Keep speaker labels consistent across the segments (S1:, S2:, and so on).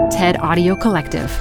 S1: TED Audio Collective.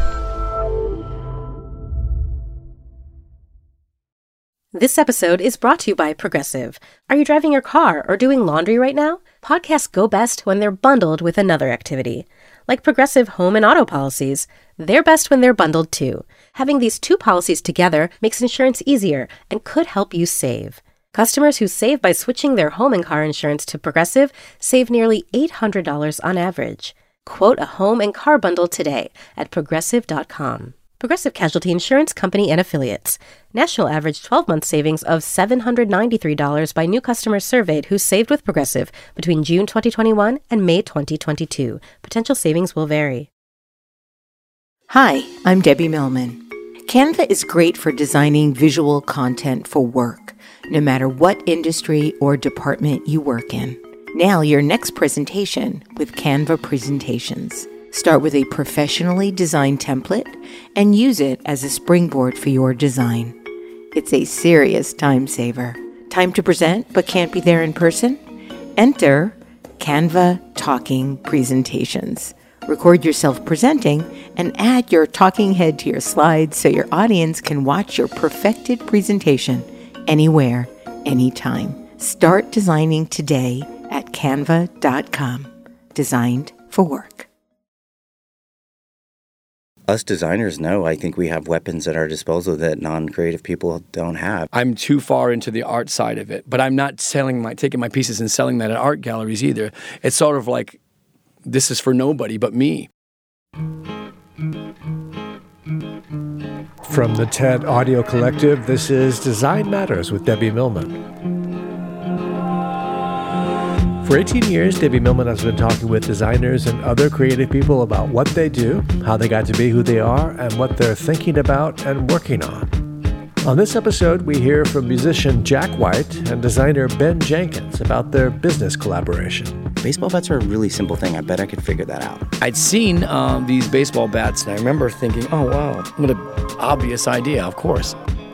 S2: This episode is brought to you by Progressive. Are you driving your car or doing laundry right now? Podcasts go best when they're bundled with another activity. Like Progressive home and auto policies, they're best when they're bundled too. Having these two policies together makes insurance easier and could help you save. Customers who save by switching their home and car insurance to Progressive save nearly $800 on average. Quote a home and car bundle today at Progressive.com. Progressive Casualty Insurance Company and Affiliates. National average 12-month savings of $793 by new customers surveyed who saved with Progressive between June 2021 and May 2022. Potential savings will vary.
S3: Hi, I'm Debbie Millman. Canva is great for designing visual content for work, no matter what industry or department you work in. Nail your next presentation with Canva Presentations. Start with a professionally designed template and use it as a springboard for your design. It's a serious time saver. Time to present but can't be there in person? Enter Canva Talking Presentations. Record yourself presenting and add your talking head to your slides so your audience can watch your perfected presentation anywhere, anytime. Start designing today at canva.com. Designed for work.
S4: Us designers know, I think we have weapons at our disposal that non-creative people don't have.
S5: I'm too far into the art side of it, but I'm not taking my pieces and selling that at art galleries either. It's sort of like, this is for nobody but me.
S6: From the TED Audio Collective, this is Design Matters with Debbie Millman. For 18 years, Debbie Millman has been talking with designers and other creative people about what they do, how they got to be who they are, and what they're thinking about and working on. On this episode, we hear from musician Jack White and designer Ben Jenkins about their business collaboration.
S4: Baseball bats are a really simple thing. I bet I could figure that out.
S5: I'd seen these baseball bats, and I remember thinking, oh, wow, what an obvious idea, of course.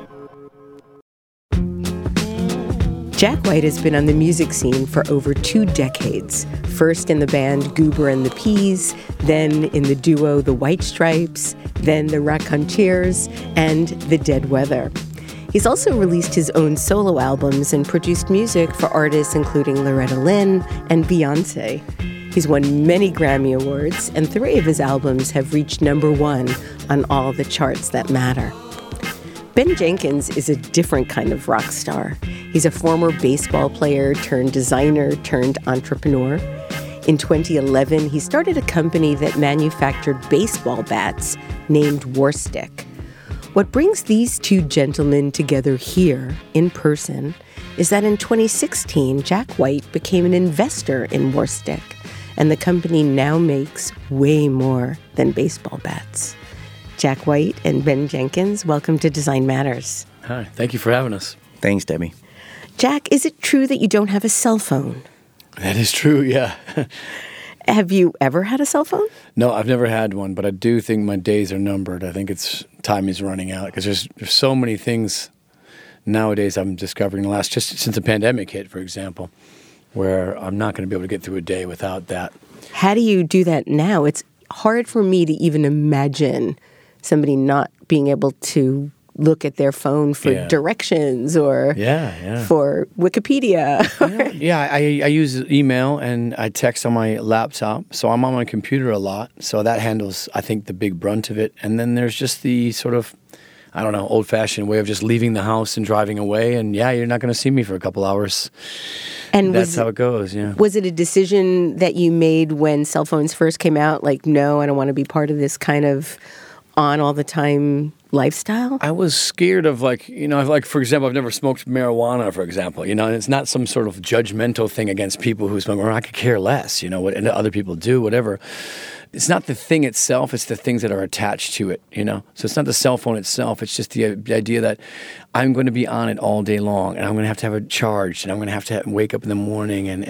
S3: Jack White has been on the music scene for over 2 decades. First in the band Goober and the Peas, then in the duo The White Stripes, then the Raconteurs, and The Dead Weather. He's also released his own solo albums and produced music for artists including Loretta Lynn and Beyoncé. He's won many Grammy Awards, and 3 of his albums have reached #1 on all the charts that matter. Ben Jenkins is a different kind of rock star. He's a former baseball player turned designer turned entrepreneur. In 2011, he started a company that manufactured baseball bats named Warstick. What brings these 2 gentlemen together here in person is that in 2016, Jack White became an investor in Warstick, and the company now makes way more than baseball bats. Jack White and Ben Jenkins, welcome to Design Matters.
S5: Hi, thank you for having us.
S4: Thanks, Debbie.
S3: Jack, is it true that you don't have a cell phone?
S5: That is true, yeah.
S3: Have you ever had a cell phone?
S5: No, I've never had one, but I do think my days are numbered. I think time is running out because there's so many things nowadays I'm discovering just since the pandemic hit, for example, where I'm not going to be able to get through a day without that.
S3: How do you do that now? It's hard for me to even imagine somebody not being able to look at their phone for directions or for Wikipedia.
S5: I use email and I text on my laptop, so I'm on my computer a lot. So that handles, I think, the big brunt of it. And then there's just the sort of, I don't know, old-fashioned way of just leaving the house and driving away. And you're not going to see me for a couple hours. And that's how it goes, yeah.
S3: Was it a decision that you made when cell phones first came out? Like, no, I don't want to be part of this kind of on all the time lifestyle?
S5: I was scared of for example, I've never smoked marijuana, for example, and it's not some sort of judgmental thing against people who smoke, or I could care less, what other people do, whatever. It's not the thing itself, it's the things that are attached to it, So it's not the cell phone itself, it's just the idea that I'm going to be on it all day long, and I'm going to have it charged, and I'm going to have to wake up in the morning, and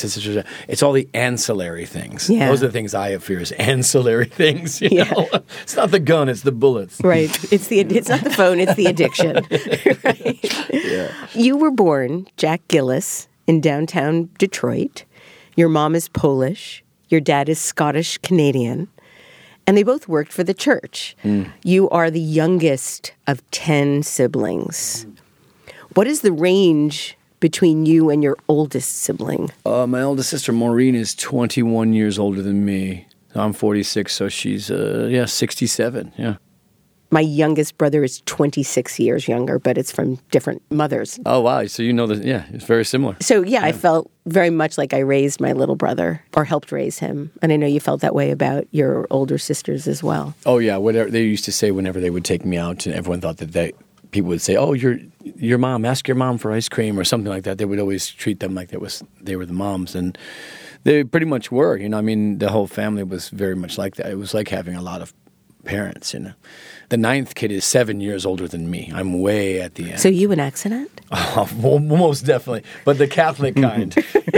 S5: it's all the ancillary things.
S3: Yeah.
S5: Those are the things I have fear is ancillary things, you know? It's not the gun, it's the bullets.
S3: Right. It's not the phone, it's the addiction. Right.
S5: Yeah.
S3: You were born, Jack Gillis, in downtown Detroit. Your mom is Polish. Your dad is Scottish-Canadian. and they both worked for the church. You are the youngest of 10 siblings. What is the range between you and your oldest sibling?
S5: My oldest sister, Maureen, is 21 years older than me. I'm 46, so she's, 67, yeah.
S3: My youngest brother is 26 years younger, but it's from different mothers.
S5: Oh, wow. So you know that, yeah, it's very similar.
S3: So, yeah, I felt very much like I raised my little brother or helped raise him. And I know you felt that way about your older sisters as well.
S5: Oh, yeah. Whatever they used to say whenever they would take me out, and everyone thought that people would say, "Oh, your mom, ask your mom for ice cream," or something like that. They would always treat them like they were the moms. And they pretty much were. I mean, the whole family was very much like that. It was like having a lot of parents, The 9th kid is 7 years older than me. I'm way at the end.
S3: So you an accident?
S5: Oh, well, most definitely, but the Catholic kind.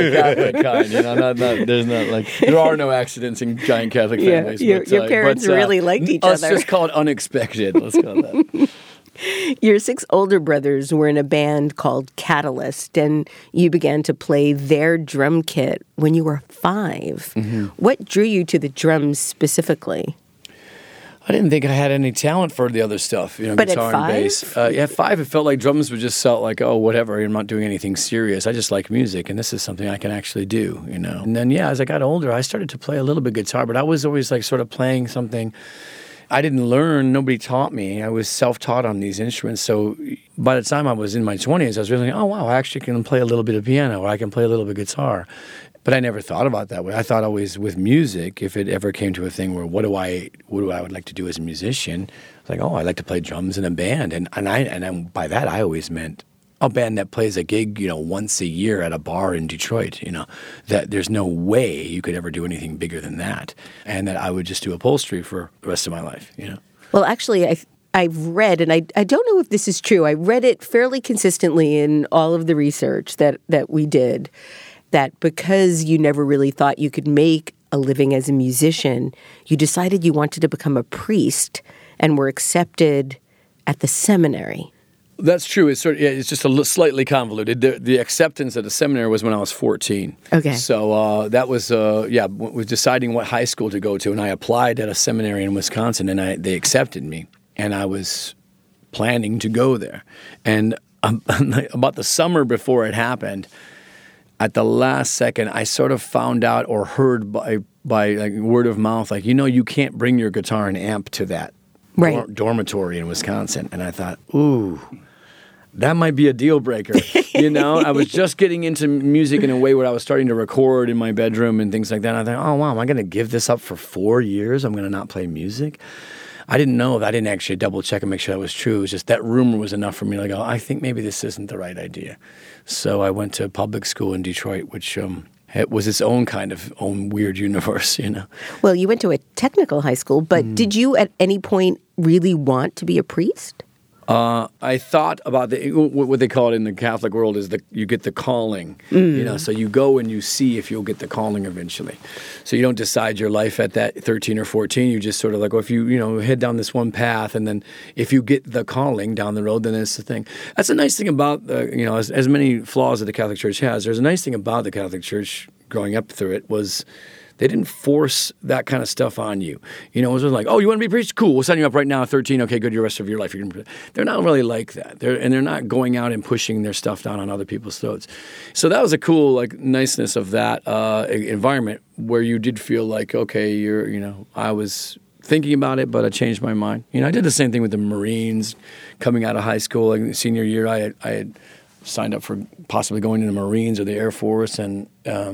S5: There are no accidents in giant Catholic families.
S3: Your parents really liked each other.
S5: Let's just call it unexpected. Let's call it that.
S3: Your 6 older brothers were in a band called Catalyst, and you began to play their drum kit when you were 5. What drew you to the drums specifically?
S5: I didn't think I had any talent for the other stuff,
S3: but
S5: guitar and bass. At 5, it felt like drums would just felt like, oh, whatever, I'm not doing anything serious. I just like music, and this is something I can actually do, And then, as I got older, I started to play a little bit guitar, but I was always like sort of playing something. I didn't learn. Nobody taught me. I was self-taught on these instruments. So by the time I was in my 20s, I was really like, oh, wow, I actually can play a little bit of piano, or I can play a little bit of guitar. But I never thought about it that way. I thought always with music, if it ever came to a thing where what do I would like to do as a musician, I was like, oh, I'd like to play drums in a band. And by that, I always meant a band that plays a gig, once a year at a bar in Detroit, that there's no way you could ever do anything bigger than that. And that I would just do upholstery for the rest of my life,
S3: Well, actually, I've read, and I don't know if this is true, I read it fairly consistently in all of the research that we did, that because you never really thought you could make a living as a musician, you decided you wanted to become a priest and were accepted at the seminary.
S5: That's true. It's just slightly convoluted. The acceptance at the seminary was when I was 14.
S3: Okay.
S5: So that was was deciding what high school to go to, and I applied at a seminary in Wisconsin, and they accepted me, and I was planning to go there. And about the summer before it happened, at the last second, I sort of found out or heard by like word of mouth, like, you can't bring your guitar and amp to that dormitory in Wisconsin. And I thought, ooh, that might be a deal breaker. I was just getting into music in a way where I was starting to record in my bedroom and things like that. And I thought, oh, wow, am I going to give this up for 4 years? I'm going to not play music? I didn't know. I didn't actually double check and make sure that was true. It was just that rumor was enough for me to go, I think maybe this isn't the right idea. So I went to public school in Detroit, which it was its own kind of own weird universe,
S3: Well, you went to a technical high school, but did you at any point really want to be a priest?
S5: I thought about what they call it in the Catholic world is you get the calling, so you go and you see if you'll get the calling eventually. So you don't decide your life at that 13 or 14. You just sort of like, well, if you head down this one path, and then if you get the calling down the road, then it's the thing. That's a nice thing about, as many flaws that the Catholic Church has, there's a nice thing about the Catholic Church growing up through it was they didn't force that kind of stuff on you. It was like, oh, you want to be a priest? Cool, we'll sign you up right now at 13. Okay, good, the rest of your life. They're not really like that. They're not going out and pushing their stuff down on other people's throats. So that was a cool, niceness of that environment where you did feel like, okay, I was thinking about it, but I changed my mind. I did the same thing with the Marines coming out of high school. Like senior year, I had signed up for possibly going into the Marines or the Air Force, and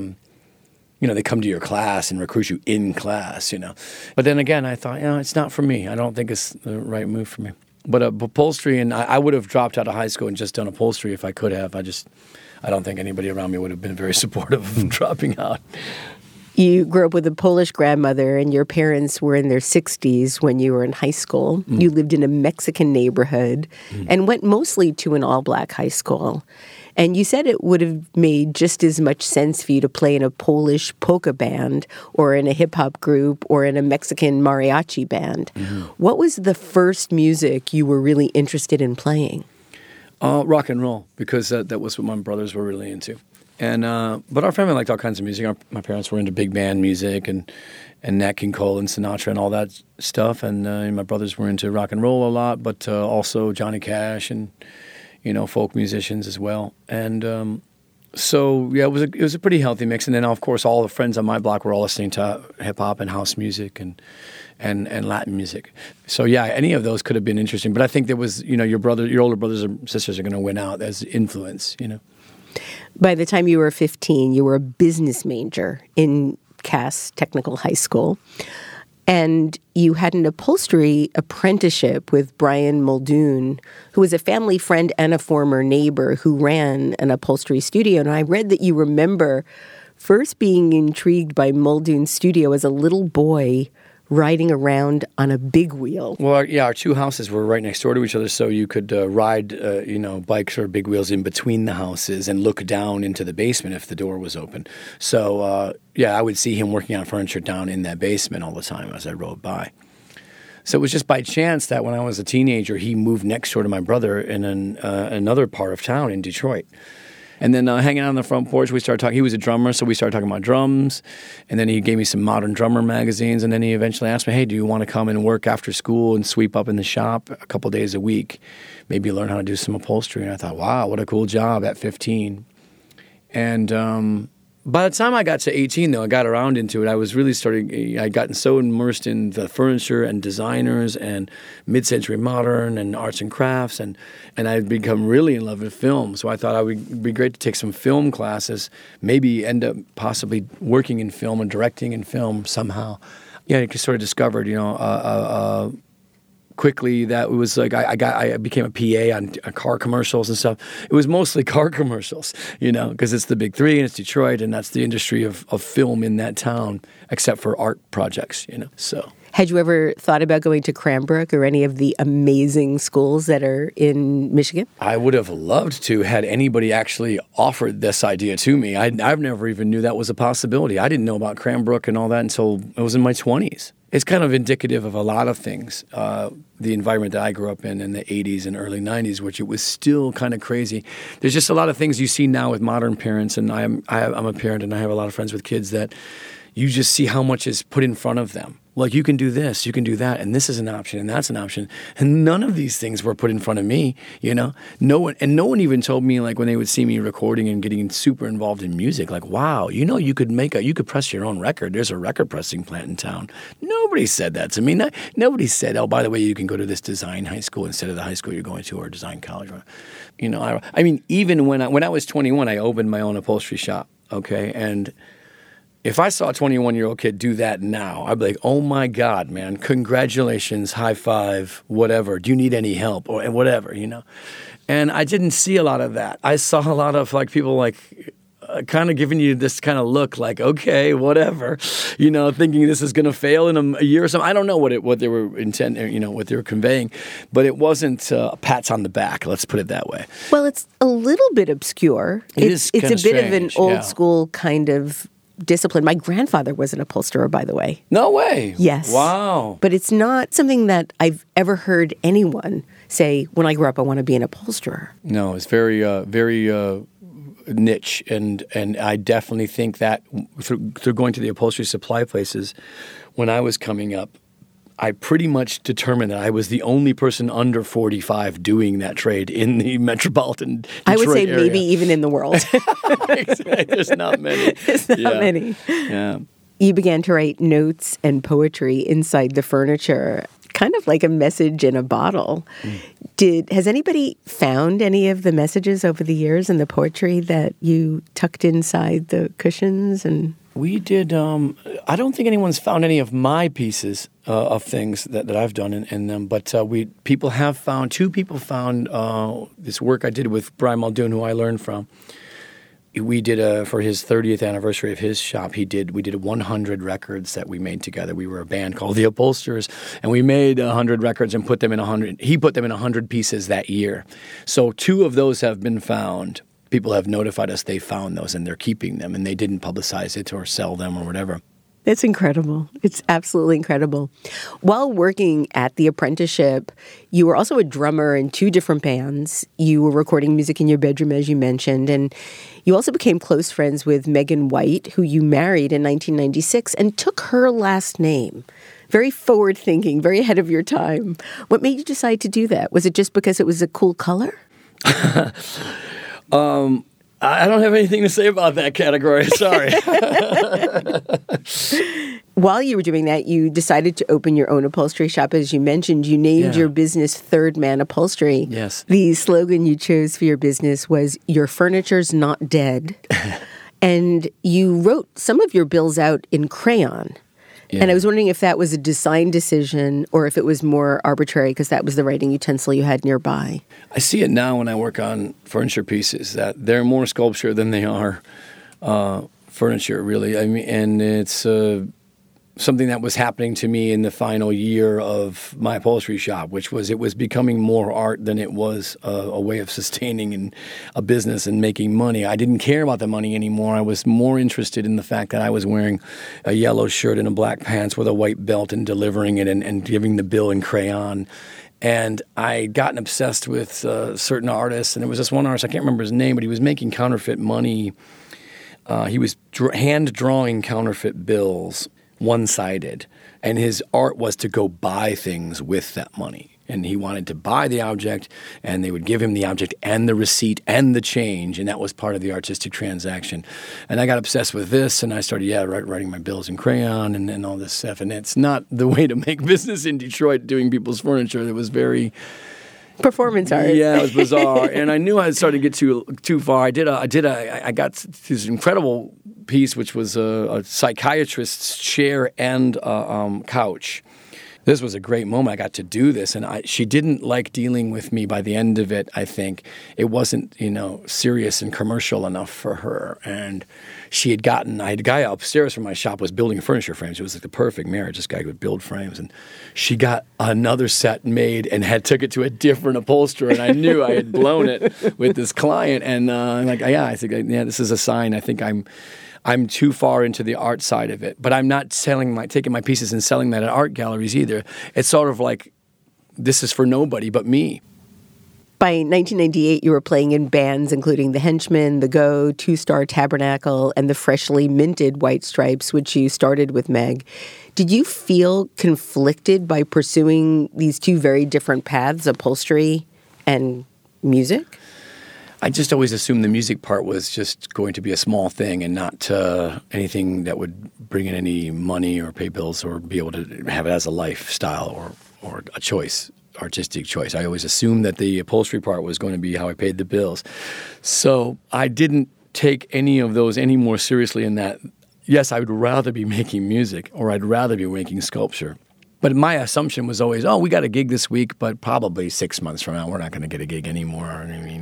S5: they come to your class and recruit you in class, But then again, I thought, it's not for me. I don't think it's the right move for me. But upholstery, and I would have dropped out of high school and just done upholstery if I could have. I don't think anybody around me would have been very supportive of dropping out.
S3: You grew up with a Polish grandmother, and your parents were in their 60s when you were in high school. You lived in a Mexican neighborhood and went mostly to an all-black high school. And you said it would have made just as much sense for you to play in a Polish polka band or in a hip-hop group or in a Mexican mariachi band. What was the first music you were really interested in playing?
S5: Rock and roll, because that was what my brothers were really into. And but our family liked all kinds of music. My parents were into big band music, and Nat King Cole and Sinatra and all that stuff. And my brothers were into rock and roll a lot, but also Johnny Cash and, folk musicians as well. And so, yeah, it was a pretty healthy mix. And then, of course, all the friends on my block were all listening to hip-hop and house music and Latin music. So, yeah, any of those could have been interesting. But I think there was, your older brothers and sisters are going to win out as influence,
S3: By the time you were 15, you were a business major in Cass Technical High School. And you had an upholstery apprenticeship with Brian Muldoon, who was a family friend and a former neighbor who ran an upholstery studio. And I read that you remember first being intrigued by Muldoon's studio as a little boy riding around on a big wheel.
S5: Well, yeah, our two houses were right next door to each other, so you could ride, bikes or big wheels in between the houses and look down into the basement if the door was open. So, I would see him working on furniture down in that basement all the time as I rode by. So it was just by chance that when I was a teenager, he moved next door to my brother in another part of town in Detroit. And then hanging out on the front porch, we started talking. He was a drummer, so we started talking about drums. And then he gave me some modern drummer magazines. And then he eventually asked me, hey, do you want to come and work after school and sweep up in the shop a couple days a week? Maybe learn how to do some upholstery. And I thought, wow, what a cool job at 15. And by the time I got to 18, though, I got around into it. I was really I'd gotten so immersed in the furniture and designers and mid-century modern and arts and crafts, and I'd become really in love with film. So I thought it would be great to take some film classes, maybe end up possibly working in film and directing in film somehow. Yeah, I sort of discovered, quickly that it was like I became a PA on car commercials and stuff. It was mostly car commercials, because it's the big three and it's Detroit, and that's the industry of film in that town, except for art projects, so.
S3: Had you ever thought about going to Cranbrook or any of the amazing schools that are in Michigan?
S5: I would have loved to had anybody actually offered this idea to me. I've never even knew that was a possibility. I didn't know about Cranbrook and all that until I was in my 20s. It's kind of indicative of a lot of things. The environment that I grew up in the 80s and early 90s, which it was still kind of crazy. There's just a lot of things you see now with modern parents, and I'm a parent and I have a lot of friends with kids that you just see how much is put in front of them. Like, you can do this, you can do that, and this is an option, and that's an option. And none of these things were put in front of me, No one even told me, like, when they would see me recording and getting super involved in music, like, wow, you could press your own record. There's a record pressing plant in town. Nobody said that to me. Nobody said, oh, by the way, you can go to this design high school instead of the high school you're going to, or design college. I mean, even when I was 21, I opened my own upholstery shop, okay? And if I saw a 21-year-old kid do that now, I'd be like, oh, my God, man, congratulations, high five, whatever. Do you need any help? Or whatever, And I didn't see a lot of that. I saw a lot of, like, people, like, kind of giving you this kind of look like, okay, whatever, thinking this is going to fail in a year or something. I don't know what they were intending, what they were conveying, but it wasn't pats on the back. Let's put it that way.
S3: Well, it's a little bit obscure. It's a bit
S5: strange,
S3: of an old school kind of discipline. My grandfather was an upholsterer, by the way.
S5: No way.
S3: Yes.
S5: Wow.
S3: But it's not something that I've ever heard anyone say, when I grow up, I want to be an upholsterer.
S5: No, it's very, very niche. And I definitely think that through going to the upholstery supply places, when I was coming up, I pretty much determined that I was the only person under 45 doing that trade in the metropolitan Detroit
S3: I would say
S5: area.
S3: maybe even in the world.
S5: There's not many.
S3: There's not many.
S5: Yeah.
S3: You began to write notes and poetry inside the furniture, kind of like a message in a bottle. Has anybody found any of the messages over the years in the poetry that you tucked inside the cushions? And
S5: we did. I don't think anyone's found any of my pieces of things that I've done in them, but two people found this work I did with Brian Muldoon, who I learned from. We did for his 30th anniversary of his shop. We did 100 records that we made together. We were a band called the Upholsterers, and we made 100 records and put them in 100. He put them in 100 pieces that year. So 2 of those have been found. People have notified us they found those, and they're keeping them, and they didn't publicize it or sell them or whatever.
S3: That's incredible. It's absolutely incredible. While working at the apprenticeship, you were also a drummer in 2 different bands. You were recording music in your bedroom, as you mentioned, and you also became close friends with Megan White, who you married in 1996 and took her last name. Very forward-thinking, very ahead of your time. What made you decide to do that? Was it just because it was a cool color?
S5: I don't have anything to say about that category. Sorry.
S3: While you were doing that, you decided to open your own upholstery shop. As you mentioned, you named your business Third Man Upholstery.
S5: Yes.
S3: The slogan you chose for your business was, "Your furniture's not dead." And you wrote some of your bills out in crayon. Yeah. And I was wondering if that was a design decision or if it was more arbitrary because that was the writing utensil you had nearby.
S5: I see it now when I work on furniture pieces that they're more sculpture than they are furniture, really. I mean, and it's something that was happening to me in the final year of my upholstery shop, which was it was becoming more art than it was a way of sustaining and a business and making money. I didn't care about the money anymore. I was more interested in the fact that I was wearing a yellow shirt and a black pants with a white belt and delivering it and giving the bill in crayon. And I'd gotten obsessed with certain artists, and there was this one artist, I can't remember his name, but he was making counterfeit money. He was hand-drawing counterfeit bills, one-sided, and his art was to go buy things with that money. And he wanted to buy the object, and they would give him the object and the receipt and the change, and that was part of the artistic transaction. And I got obsessed with this, and I started, writing my bills in crayon and all this stuff. And it's not the way to make business in Detroit doing people's furniture. It was very...
S3: performance art.
S5: Yeah, it was bizarre, and I knew I had started to get too far. I got this incredible piece, which was a psychiatrist's chair and couch. This was a great moment. I got to do this, and she didn't like dealing with me by the end of it, I think. It wasn't, serious and commercial enough for her. And I had a guy upstairs from my shop was building furniture frames. It was like the perfect marriage. This guy would build frames. And she got another set made and took it to a different upholsterer. And I knew I had blown it with this client. And I said, this is a sign. I think I'm too far into the art side of it, but I'm not taking my pieces and selling that at art galleries either. It's sort of like, this is for nobody but me.
S3: By 1998, you were playing in bands including The Henchmen, The Go, Two Star Tabernacle, and the freshly minted White Stripes, which you started with Meg. Did you feel conflicted by pursuing these 2 very different paths, upholstery and music?
S5: I just always assumed the music part was just going to be a small thing and not anything that would bring in any money or pay bills or be able to have it as a lifestyle or a choice, artistic choice. I always assumed that the upholstery part was going to be how I paid the bills. So I didn't take any of those any more seriously in that, yes, I would rather be making music or I'd rather be making sculpture. But my assumption was always, we got a gig this week, but probably 6 months from now, we're not going to get a gig anymore.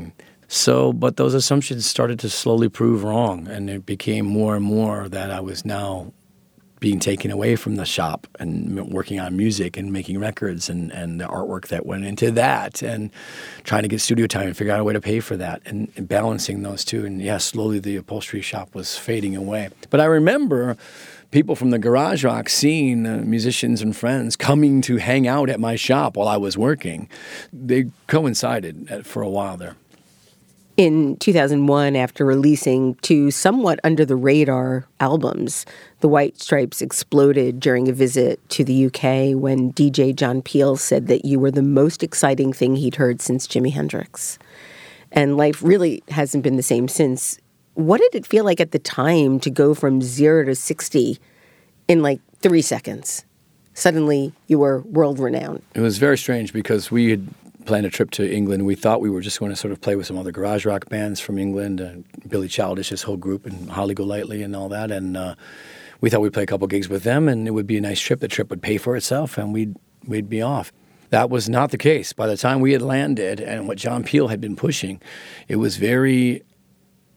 S5: But those assumptions started to slowly prove wrong, and it became more and more that I was now being taken away from the shop and working on music and making records and the artwork that went into that and trying to get studio time and figure out a way to pay for that and balancing those two. And slowly the upholstery shop was fading away. But I remember people from the garage rock scene, musicians and friends, coming to hang out at my shop while I was working. They coincided for a while there.
S3: In 2001, after releasing 2 somewhat under-the-radar albums, the White Stripes exploded during a visit to the UK when DJ John Peel said that you were the most exciting thing he'd heard since Jimi Hendrix. And life really hasn't been the same since. What did it feel like at the time to go from 0 to 60 in 3 seconds? Suddenly, you were world-renowned.
S5: It was very strange because we had planned a trip to England. We thought we were just going to sort of play with some other garage rock bands from England, Billy Childish, his whole group, and Holly Golightly and all that. And we thought we'd play a couple gigs with them, and it would be a nice trip. The trip would pay for itself, and we'd be off. That was not the case. By the time we had landed and what John Peel had been pushing, it was very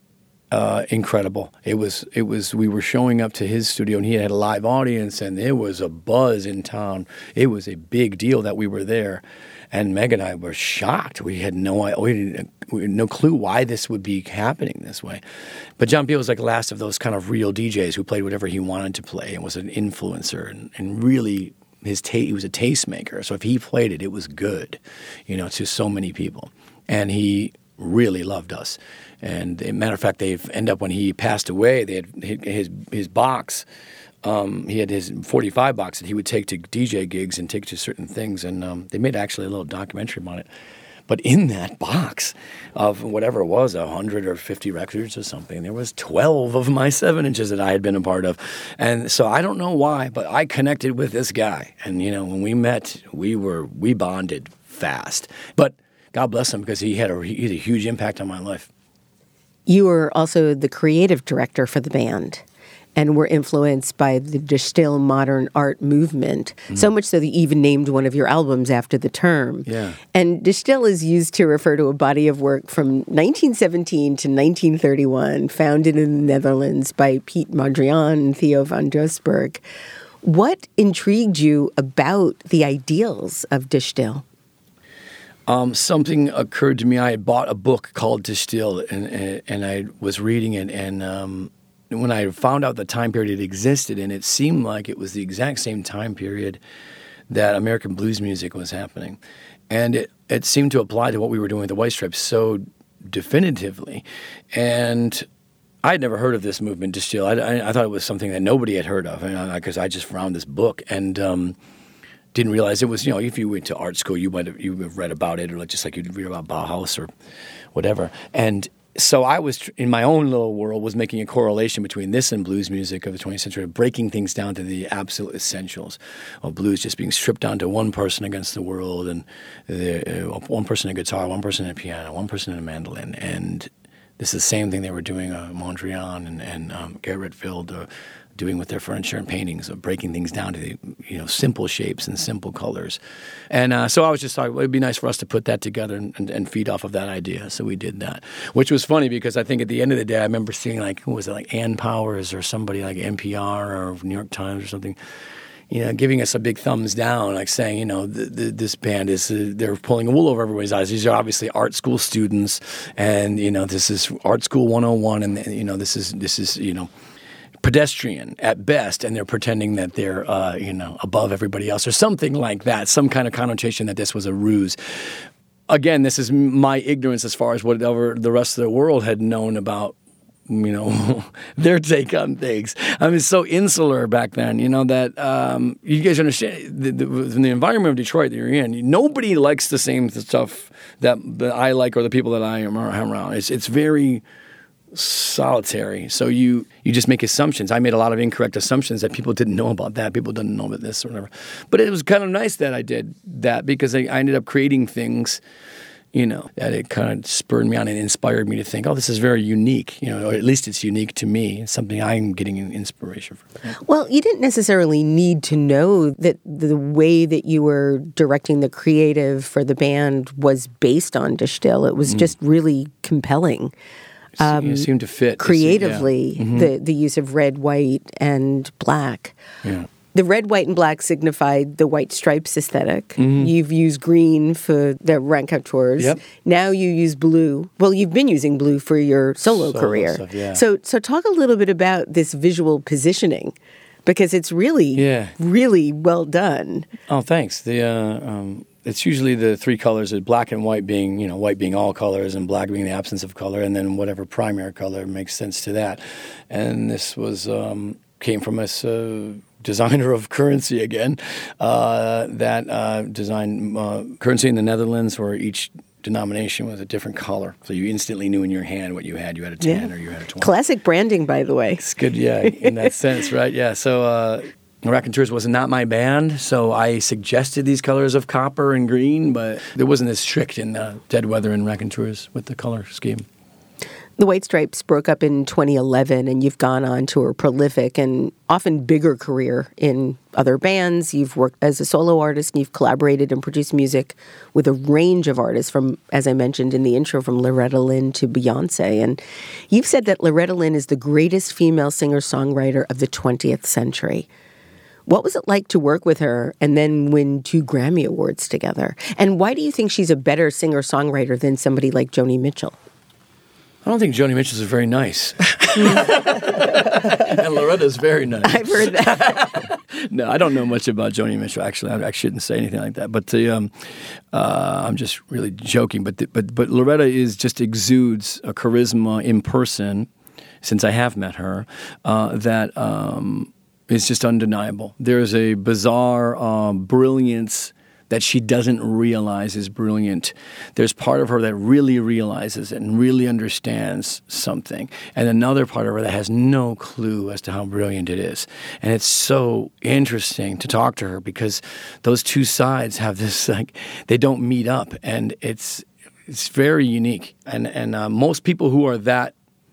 S5: incredible. It was. We were showing up to his studio, and he had a live audience, and there was a buzz in town. It was a big deal that we were there, and Meg and I were shocked. We had no clue why this would be happening this way. But John Peel was like the last of those kind of real DJs who played whatever he wanted to play and was an influencer, and really he was a tastemaker. So if he played it, it was good, to so many people, and he really loved us. And as a matter of fact, when he passed away, they had his box. He had his 45 box that he would take to DJ gigs and take to certain things. And they made actually a little documentary about it. But in that box of whatever it was, 100 or 50 records or something, there was 12 of my 7-inches that I had been a part of. And so I don't know why, but I connected with this guy. And, when we met, we bonded fast. But God bless him, because he had a huge impact on my life.
S3: You were also the creative director for the band and were influenced by the De Stijl modern art movement, so much so that you even named one of your albums after the term.
S5: Yeah.
S3: And De Stijl is used to refer to a body of work from 1917 to 1931, founded in the Netherlands by Piet Mondrian and Theo van Doesburg. What intrigued you about the ideals of De Stijl?
S5: Something occurred to me. I had bought a book called De Stijl, and I was reading it, and when I found out the time period it existed, and it seemed like it was the exact same time period that American blues music was happening. And it seemed to apply to what we were doing with the White Stripes so definitively. And I had never heard of this movement, De Stijl. I thought it was something that nobody had heard of, because I just found this book, and didn't realize it was, if you went to art school, you would have read about it, or just like you'd read about Bauhaus or whatever. And so I was, in my own little world, was making a correlation between this and blues music of the 20th century, breaking things down to the absolute essentials of blues, just being stripped down to one person against the world, and one person in guitar, one person in piano, one person in a mandolin. And this is the same thing they were doing, Mondrian and Gerrit Wild, doing with their furniture and paintings, of breaking things down to the, simple shapes and simple colors. And so I was just thought, well, it'd be nice for us to put that together and feed off of that idea. So we did that, which was funny, because I think at the end of the day, I remember seeing Ann Powers or somebody like NPR or New York Times or something, giving us a big thumbs down, like saying, this band is, they're pulling a wool over everybody's eyes. These are obviously art school students, and, this is art school 101, and, this is pedestrian at best, and they're pretending that they're, above everybody else or something like that, some kind of connotation that this was a ruse. Again, this is my ignorance as far as whatever the rest of the world had known about, their take on things. I mean, so insular back then, that you guys understand, in the environment of Detroit that you're in, nobody likes the same stuff that I like or the people that I am around. It's very solitary. So you just make assumptions. I made a lot of incorrect assumptions that people didn't know about that. People didn't know about this or whatever. But it was kind of nice that I did that, because I ended up creating things, that it kind of spurred me on and inspired me to think, oh, this is very unique, or at least it's unique to me. It's something I'm getting inspiration from.
S3: Well, you didn't necessarily need to know that the way that you were directing the creative for the band was based on De Stijl. It was just really compelling.
S5: It seemed to fit
S3: creatively, the use of red, white, and black.
S5: Yeah.
S3: The red, white, and black signified the White Stripes aesthetic. You've used green for the Raconteurs.
S5: Yep.
S3: Now you use blue. Well, you've been using blue for your solo career.
S5: Stuff, yeah.
S3: So talk a little bit about this visual positioning, because it's really, really well done.
S5: Oh, thanks. It's usually the three colors, black and white being, white being all colors and black being the absence of color, and then whatever primary color makes sense to that. And this was came from this designer of currency again, that designed currency in the Netherlands, where each denomination was a different color. So you instantly knew in your hand what you had. You had a 10 or you had a 20.
S3: Classic branding, by the way.
S5: It's good, yeah, in that sense, right? Yeah, so Raconteurs was not my band, so I suggested these colors of copper and green, but there wasn't as strict in Dead Weather and Raconteurs with the color scheme.
S3: The White Stripes broke up in 2011, and you've gone on to a prolific and often bigger career in other bands. You've worked as a solo artist, and you've collaborated and produced music with a range of artists from, as I mentioned in the intro, from Loretta Lynn to Beyonce. And you've said that Loretta Lynn is the greatest female singer-songwriter of the 20th century. What was it like to work with her and then win 2 Grammy Awards together? And why do you think she's a better singer-songwriter than somebody like Joni Mitchell?
S5: I don't think Joni Mitchell's very nice. And Loretta's very nice.
S3: I've heard that.
S5: No, I don't know much about Joni Mitchell, actually. I shouldn't say anything like that. But I'm just really joking. But Loretta just exudes a charisma in person, since I have met her, that is just undeniable. There's a bizarre brilliance that she doesn't realize is brilliant. There's part of her that really realizes it and really understands something, and another part of her that has no clue as to how brilliant it is. And it's so interesting to talk to her because those two sides have this, like, they don't meet up, and it's very unique. And most people who are that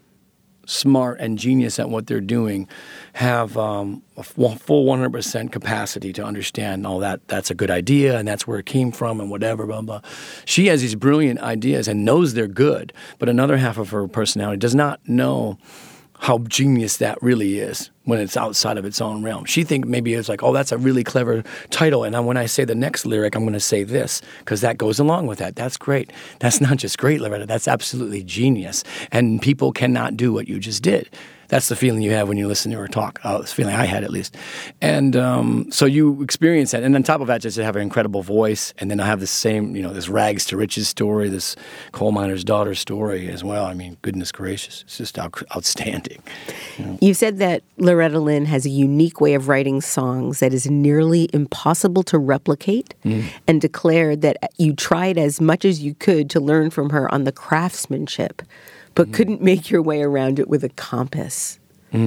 S5: smart and genius at what they're doing have a full 100% capacity to understand, that's a good idea and that's where it came from and whatever, blah, blah. She has these brilliant ideas and knows they're good, but another half of her personality does not know how genius that really is when it's outside of its own realm. She thinks maybe it's like, that's a really clever title, and when I say the next lyric, I'm going to say this, because that goes along with that. That's great. That's not just great, Loretta. That's absolutely genius. And people cannot do what you just did. That's the feeling you have when you listen to her talk. It's the feeling I had, at least. And so you experience that. And on top of that, just to have an incredible voice. And then I have the same, this rags to riches story, this coal miner's daughter story as well. I mean, goodness gracious. It's just outstanding.
S3: You've said that Loretta Lynn has a unique way of writing songs that is nearly impossible to replicate, and declared that you tried as much as you could to learn from her on the craftsmanship, but couldn't make your way around it with a compass.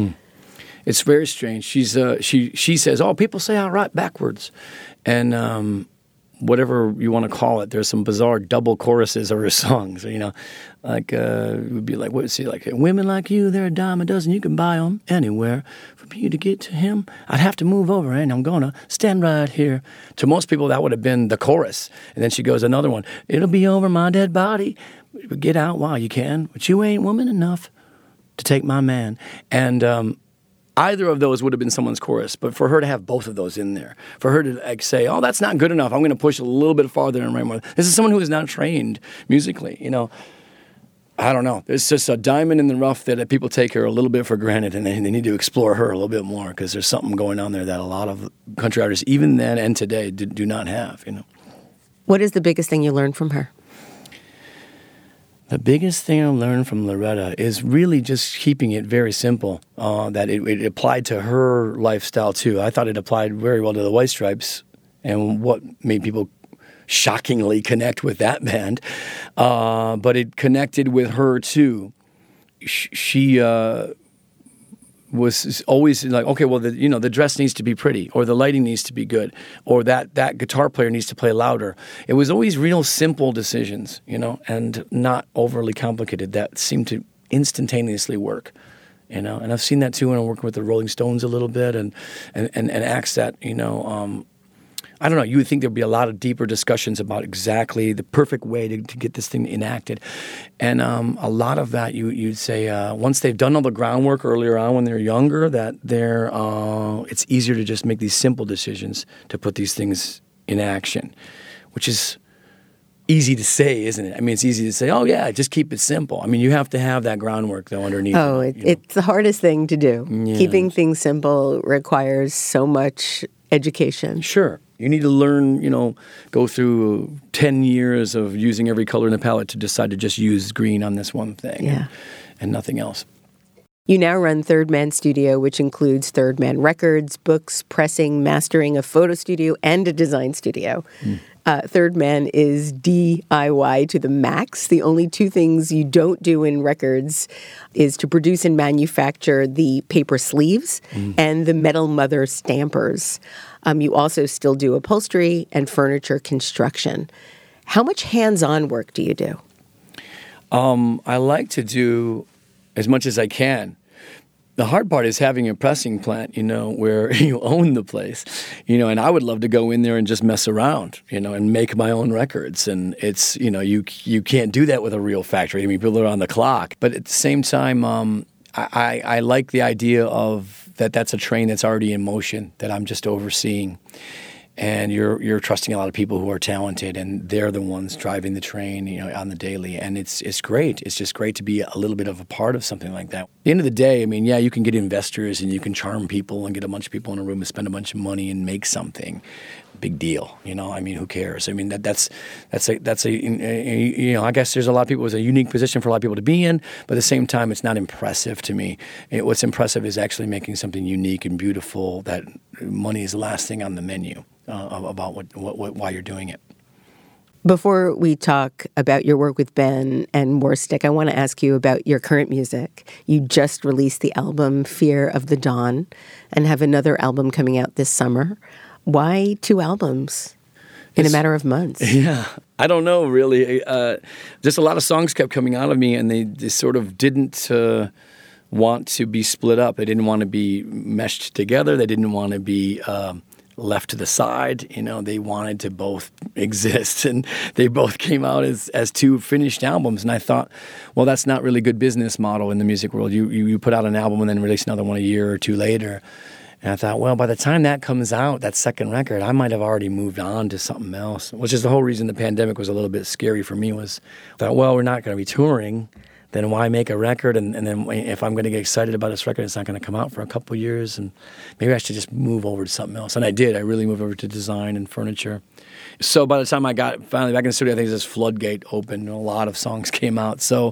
S5: It's very strange. She says, people say I write backwards. And whatever you want to call it, there's some bizarre double choruses of her songs. Like it would be like, what is she like? Women like you, they're a dime a dozen. You can buy them anywhere. For me to get to him, I'd have to move over, and I'm going to stand right here. To most people, that would have been the chorus. And then she goes another one. It'll be over my dead body. Get out while you can, but you ain't woman enough to take my man. And either of those would have been someone's chorus, but for her to have both of those in there, for her to say, that's not good enough, I'm going to push a little bit farther and write more. This is someone who is not trained musically, I don't know. There's just a diamond in the rough that people take her a little bit for granted, and they need to explore her a little bit more, because there's something going on there that a lot of country artists, even then and today, do not have,
S3: What is the biggest thing you learned from her?
S5: The biggest thing I learned from Loretta is really just keeping it very simple, that it applied to her lifestyle too. I thought it applied very well to the White Stripes, and what made people shockingly connect with that band. But it connected with her too. She was always like, okay, well, the dress needs to be pretty, or the lighting needs to be good, or that guitar player needs to play louder. It was always real simple decisions, and not overly complicated, that seemed to instantaneously work, And I've seen that too when I'm working with the Rolling Stones a little bit, and acts that, I don't know, you would think there'd be a lot of deeper discussions about exactly the perfect way to get this thing enacted. And a lot of that you'd say once they've done all the groundwork earlier on when they're younger, that it's easier to just make these simple decisions to put these things in action, which is easy to say, isn't it? I mean, it's easy to say, oh, yeah, just keep it simple. I mean, you have to have that groundwork, though, underneath.
S3: Oh, it's the hardest thing to do. Yeah. Keeping things simple requires so much education.
S5: Sure. You need to learn, go through 10 years of using every color in the palette to decide to just use green on this one thing and nothing else.
S3: You now run Third Man Studio, which includes Third Man Records, books, pressing, mastering, a photo studio, and a design studio. Third Man is DIY to the max. The only two things you don't do in records is to produce and manufacture the paper sleeves and the metal mother stampers. You also still do upholstery and furniture construction. How much hands-on work do you do?
S5: I like to do as much as I can. The hard part is having a pressing plant, where you own the place, and I would love to go in there and just mess around, and make my own records. And it's, you can't do that with a real factory. I mean, people are on the clock. But at the same time, I like the idea of that's a train that's already in motion that I'm just overseeing. And you're trusting a lot of people who are talented, and they're the ones driving the train, on the daily. And it's great. It's just great to be a little bit of a part of something like that. At the end of the day, I mean, yeah, you can get investors and you can charm people and get a bunch of people in a room and spend a bunch of money and make something. Big deal, I mean, who cares? I mean, that's a I guess there's a lot of people. It's a unique position for a lot of people to be in, but at the same time, it's not impressive to me. What's impressive is actually making something unique and beautiful that money is the last thing on the menu about why you're doing it.
S3: Before we talk about your work with Ben and Warstic, I want to ask you about your current music. You just released the album Fear of the Dawn and have another album coming out this summer. Why 2 albums in a matter of months?
S5: Yeah, I don't know, really. Just a lot of songs kept coming out of me, and they sort of didn't want to be split up. They didn't want to be meshed together. They didn't want to be left to the side. They wanted to both exist, and they both came out as 2 finished albums. And I thought, well, that's not really good business model in the music world. You put out an album and then release another one a year or 2 later. And I thought, well, by the time that comes out, that second record, I might have already moved on to something else, which is the whole reason the pandemic was a little bit scary for me. Was I thought, well, we're not going to be touring, then why make a record? And then if I'm going to get excited about this record, it's not going to come out for a couple of years, and maybe I should just move over to something else. And I did. I really moved over to design and furniture. So by the time I got finally back in the studio, I think this floodgate opened and a lot of songs came out. So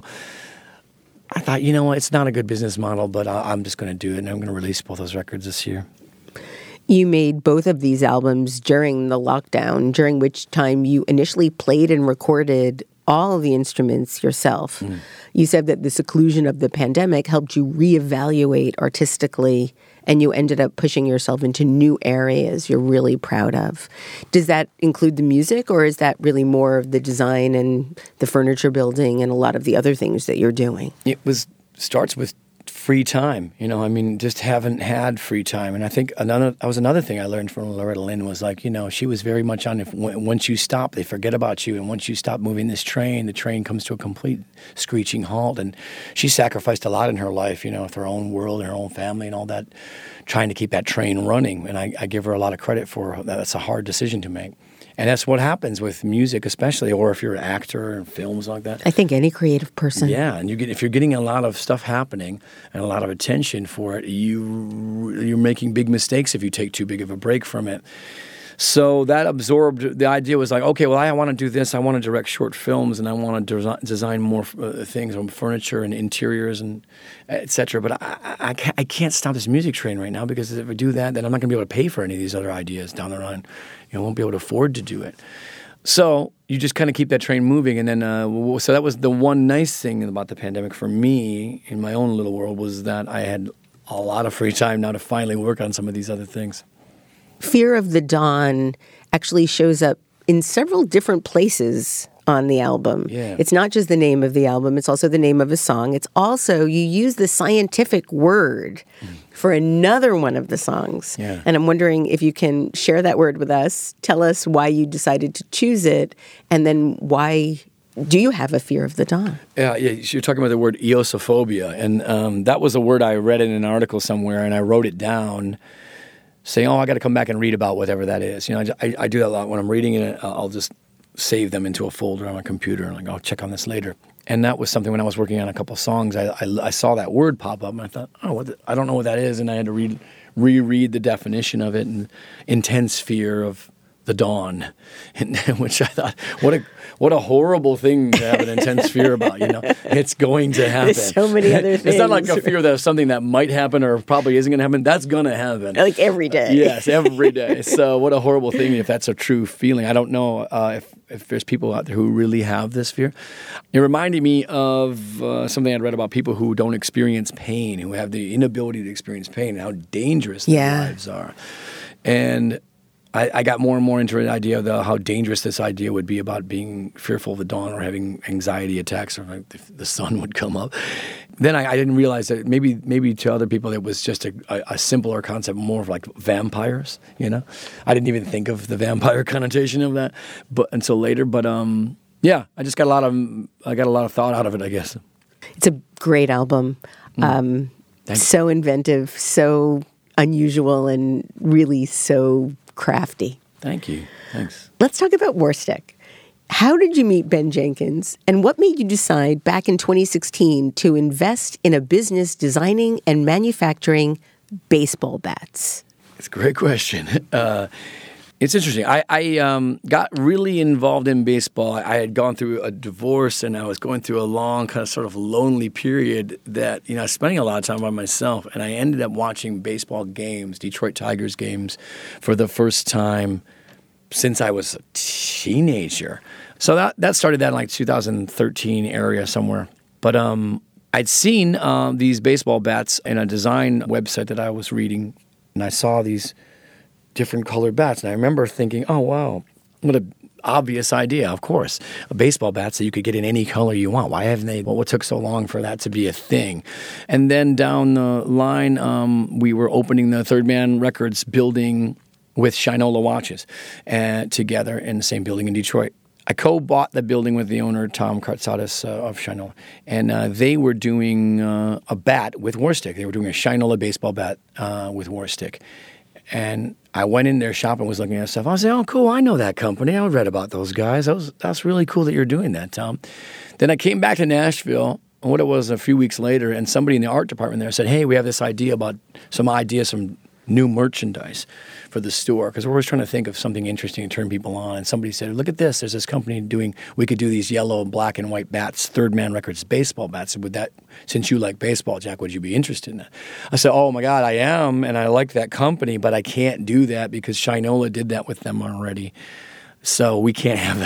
S5: I thought, what, it's not a good business model, but I'm just going to do it, and I'm going to release both those records this year.
S3: You made both of these albums during the lockdown, during which time you initially played and recorded all of the instruments yourself. You said that the seclusion of the pandemic helped you reevaluate artistically, and you ended up pushing yourself into new areas you're really proud of. Does that include the music, or is that really more of the design and the furniture building and a lot of the other things that you're doing?
S5: It starts with free time, just haven't had free time. And I think another thing I learned from Loretta Lynn was she was very much on once you stop, they forget about you. And once you stop moving this train, the train comes to a complete screeching halt. And she sacrificed a lot in her life, with her own world, her own family and all that, trying to keep that train running. And I give her a lot of credit for that. That's a hard decision to make. And that's what happens with music, especially, or if you're an actor in films like that.
S3: I think any creative person.
S5: Yeah, and if you're getting a lot of stuff happening and a lot of attention for it, you're making big mistakes if you take too big of a break from it. So that absorbed, the idea was like, okay, well, I want to do this. I want to direct short films, and I want to design more things on furniture and interiors and et cetera. But I can't stop this music train right now, because if I do that, then I'm not going to be able to pay for any of these other ideas down the line. I won't be able to afford to do it. So you just kind of keep that train moving. And then, so that was the one nice thing about the pandemic for me in my own little world, was that I had a lot of free time now to finally work on some of these other things.
S3: Fear of the Dawn actually shows up in several different places on the album.
S5: Yeah.
S3: It's not just the name of the album, it's also the name of a song. It's also, you use the scientific word for another one of the songs.
S5: Yeah.
S3: And I'm wondering if you can share that word with us. Tell us why you decided to choose it, and then why do you have a fear of the dawn?
S5: Yeah, you're talking about the word eosophobia, and that was a word I read in an article somewhere, and I wrote it down, saying, I got to come back and read about whatever that is. I do that a lot. When I'm reading it, I'll just save them into a folder on my computer, and I'll check on this later. And that was something when I was working on a couple of songs, I saw that word pop up, and I thought, I don't know what that is, and I had to reread the definition of it, and intense fear of the dawn, which I thought, what a horrible thing to have an intense fear about. It's going to happen.
S3: There's so many other things.
S5: It's not like a fear that something that might happen or probably isn't going to happen. That's going to happen.
S3: Like every day.
S5: Yes, every day. So what a horrible thing if that's a true feeling. I don't know if there's people out there who really have this fear. It reminded me of something I'd read about people who don't experience pain, who have the inability to experience pain, and how dangerous their lives are. And I got more and more into the idea of how dangerous this idea would be about being fearful of the dawn or having anxiety attacks or like if the sun would come up. Then I didn't realize that maybe to other people it was just a simpler concept, more of like vampires. I didn't even think of the vampire connotation of that, but until later. But yeah, I just got a lot of thought out of it, I guess.
S3: It's a great album. So inventive, so unusual, and really so crafty.
S5: Thank you. Thanks.
S3: Let's talk about Warstic. How did you meet Ben Jenkins, and what made you decide back in 2016 to invest in a business designing and manufacturing baseball bats?
S5: It's a great question. It's interesting. I got really involved in baseball. I had gone through a divorce, and I was going through a long, kind of sort of lonely period that, I was spending a lot of time by myself, and I ended up watching baseball games, Detroit Tigers games, for the first time since I was a teenager. So that started that in like 2013 area somewhere. But I'd seen these baseball bats in a design website that I was reading, and I saw these different colored bats. And I remember thinking, oh, wow, what an obvious idea, of course. A baseball bat so you could get in any color you want. Why haven't they? Well, what took so long for that to be a thing? And then down the line, we were opening the Third Man Records building with Shinola watches together in the same building in Detroit. I co-bought the building with the owner, Tom Kartsatis of Shinola, and they were doing a bat with Warstic. They were doing a Shinola baseball bat with Warstic. And I went in their shop and was looking at stuff. I was like, oh, cool, I know that company. I read about those guys. That's really cool that you're doing that, Tom. Then I came back to Nashville, what it was a few weeks later, and somebody in the art department there said, hey, we have this idea about some new merchandise for the store, because we're always trying to think of something interesting to turn people on. And somebody said, look at this. There's this company we could do these yellow, black, and white bats, Third Man Records baseball bats. Would that, since you like baseball, Jack, would you be interested in that? I said, oh, my God, I am, and I like that company, but I can't do that because Shinola did that with them already. So we can't have,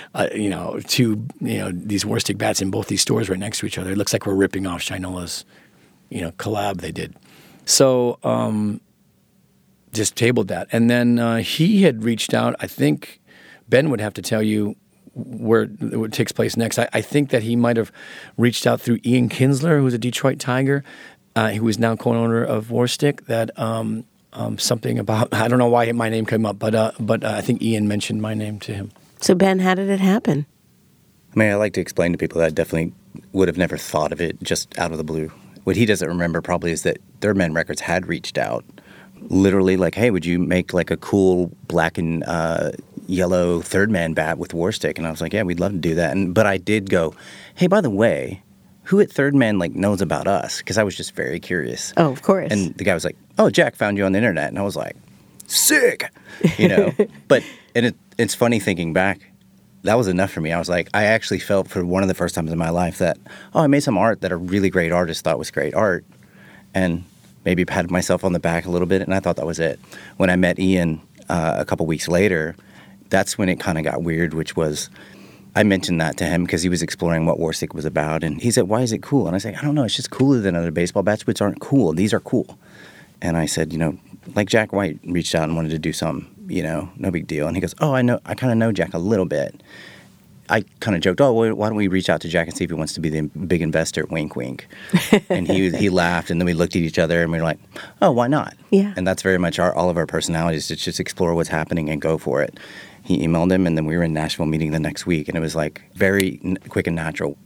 S5: these Warstic bats in both these stores right next to each other. It looks like we're ripping off Shinola's, collab they did. So, just tabled that. And then he had reached out. I think Ben would have to tell you where it takes place next. I think that he might have reached out through Ian Kinsler, who's a Detroit Tiger, who is now co-owner of Warstic, that something about, I don't know why my name came up, but I think Ian mentioned my name to him.
S3: So Ben, how did it happen?
S4: I mean, I like to explain to people that I definitely would have never thought of it just out of the blue. What he doesn't remember probably is that Third Man Records had reached out, literally like, hey, would you make like a cool black and yellow Third Man bat with Warstic? And I was like, yeah, we'd love to do that. But I did go, hey, by the way, who at Third Man knows about us? Because I was just very curious.
S3: Oh, of course.
S4: And the guy was like, oh, Jack found you on the internet. And I was like, sick, But it's funny thinking back. That was enough for me. I was like, I actually felt for one of the first times in my life that, I made some art that a really great artist thought was great art. And maybe patted myself on the back a little bit, and I thought that was it. When I met Ian a couple weeks later, that's when it kind of got weird, which was I mentioned that to him because he was exploring what Warstic was about, and he said, why is it cool? And I said, I don't know, it's just cooler than other baseball bats, which aren't cool. These are cool. And I said, like Jack White reached out and wanted to do something, no big deal. And he goes, I kind of know Jack a little bit. I kind of joked, why don't we reach out to Jack and see if he wants to be the big investor, wink, wink. And he laughed, and then we looked at each other, and we were like, oh, why not?
S3: Yeah.
S4: And that's very much all of our personalities, to just explore what's happening and go for it. He emailed him, and then we were in Nashville meeting the next week, and it was like very quick and natural.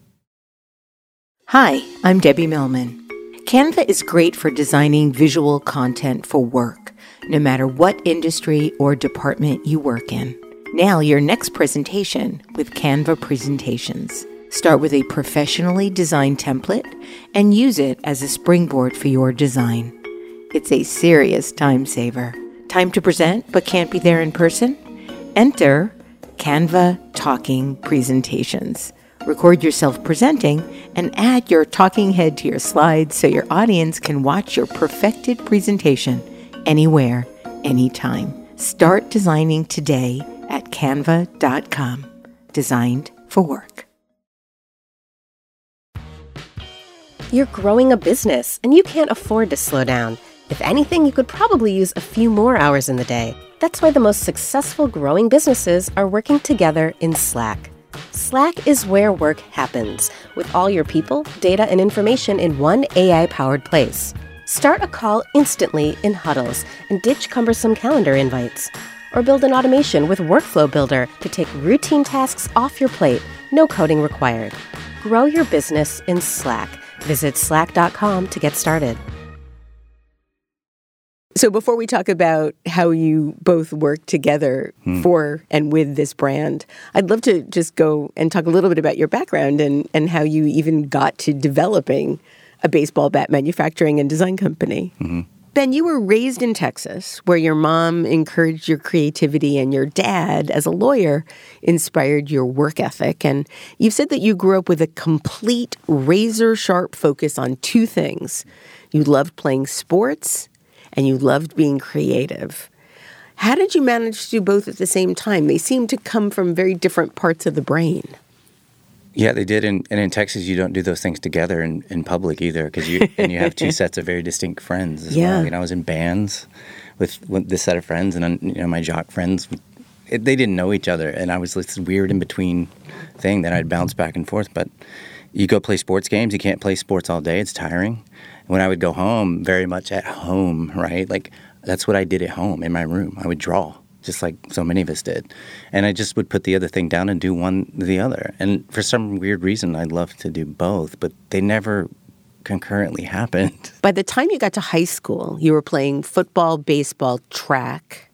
S3: Hi, I'm Debbie Millman. Canva is great for designing visual content for work, no matter what industry or department you work in. Now, your next presentation with Canva Presentations. Start with a professionally designed template and use it as a springboard for your design. It's a serious time saver. Time to present but can't be there in person? Enter Canva Talking Presentations. Record yourself presenting and add your talking head to your slides so your audience can watch your perfected presentation anywhere, anytime. Start designing today at canva.com. Designed for work.
S2: You're growing a business and you can't afford to slow down. If anything, you could probably use a few more hours in the day. That's why the most successful growing businesses are working together in Slack. Slack is where work happens, with all your people, data, and information in one AI-powered place. Start a call instantly in huddles and ditch cumbersome calendar invites. Or build an automation with Workflow Builder to take routine tasks off your plate, no coding required. Grow your business in Slack. Visit slack.com to get started.
S3: So before we talk about how you both work together for and with this brand, I'd love to just go and talk a little bit about your background and how you even got to developing a baseball bat manufacturing and design company. Ben, you were raised in Texas, where your mom encouraged your creativity and your dad, as a lawyer, inspired your work ethic. And you've said that you grew up with a complete razor-sharp focus on two things. You loved playing sports and you loved being creative. How did you manage to do both at the same time? They seem to come from very different parts of the brain.
S4: Yeah, they did. And in Texas, you don't do those things together in public either, because you have two sets of very distinct friends as well. You know, I was in bands with this set of friends, and then, my jock friends, they didn't know each other, and I was this weird in-between thing that I'd bounce back and forth. But you go play sports games, you can't play sports all day. It's tiring. When I would go home, very much at home, right? Like, that's what I did at home in my room. I would draw, just like so many of us did. And I just would put the other thing down and do one or the other. And for some weird reason, I'd love to do both, but they never concurrently happened.
S3: By the time you got to high school, you were playing football, baseball, track,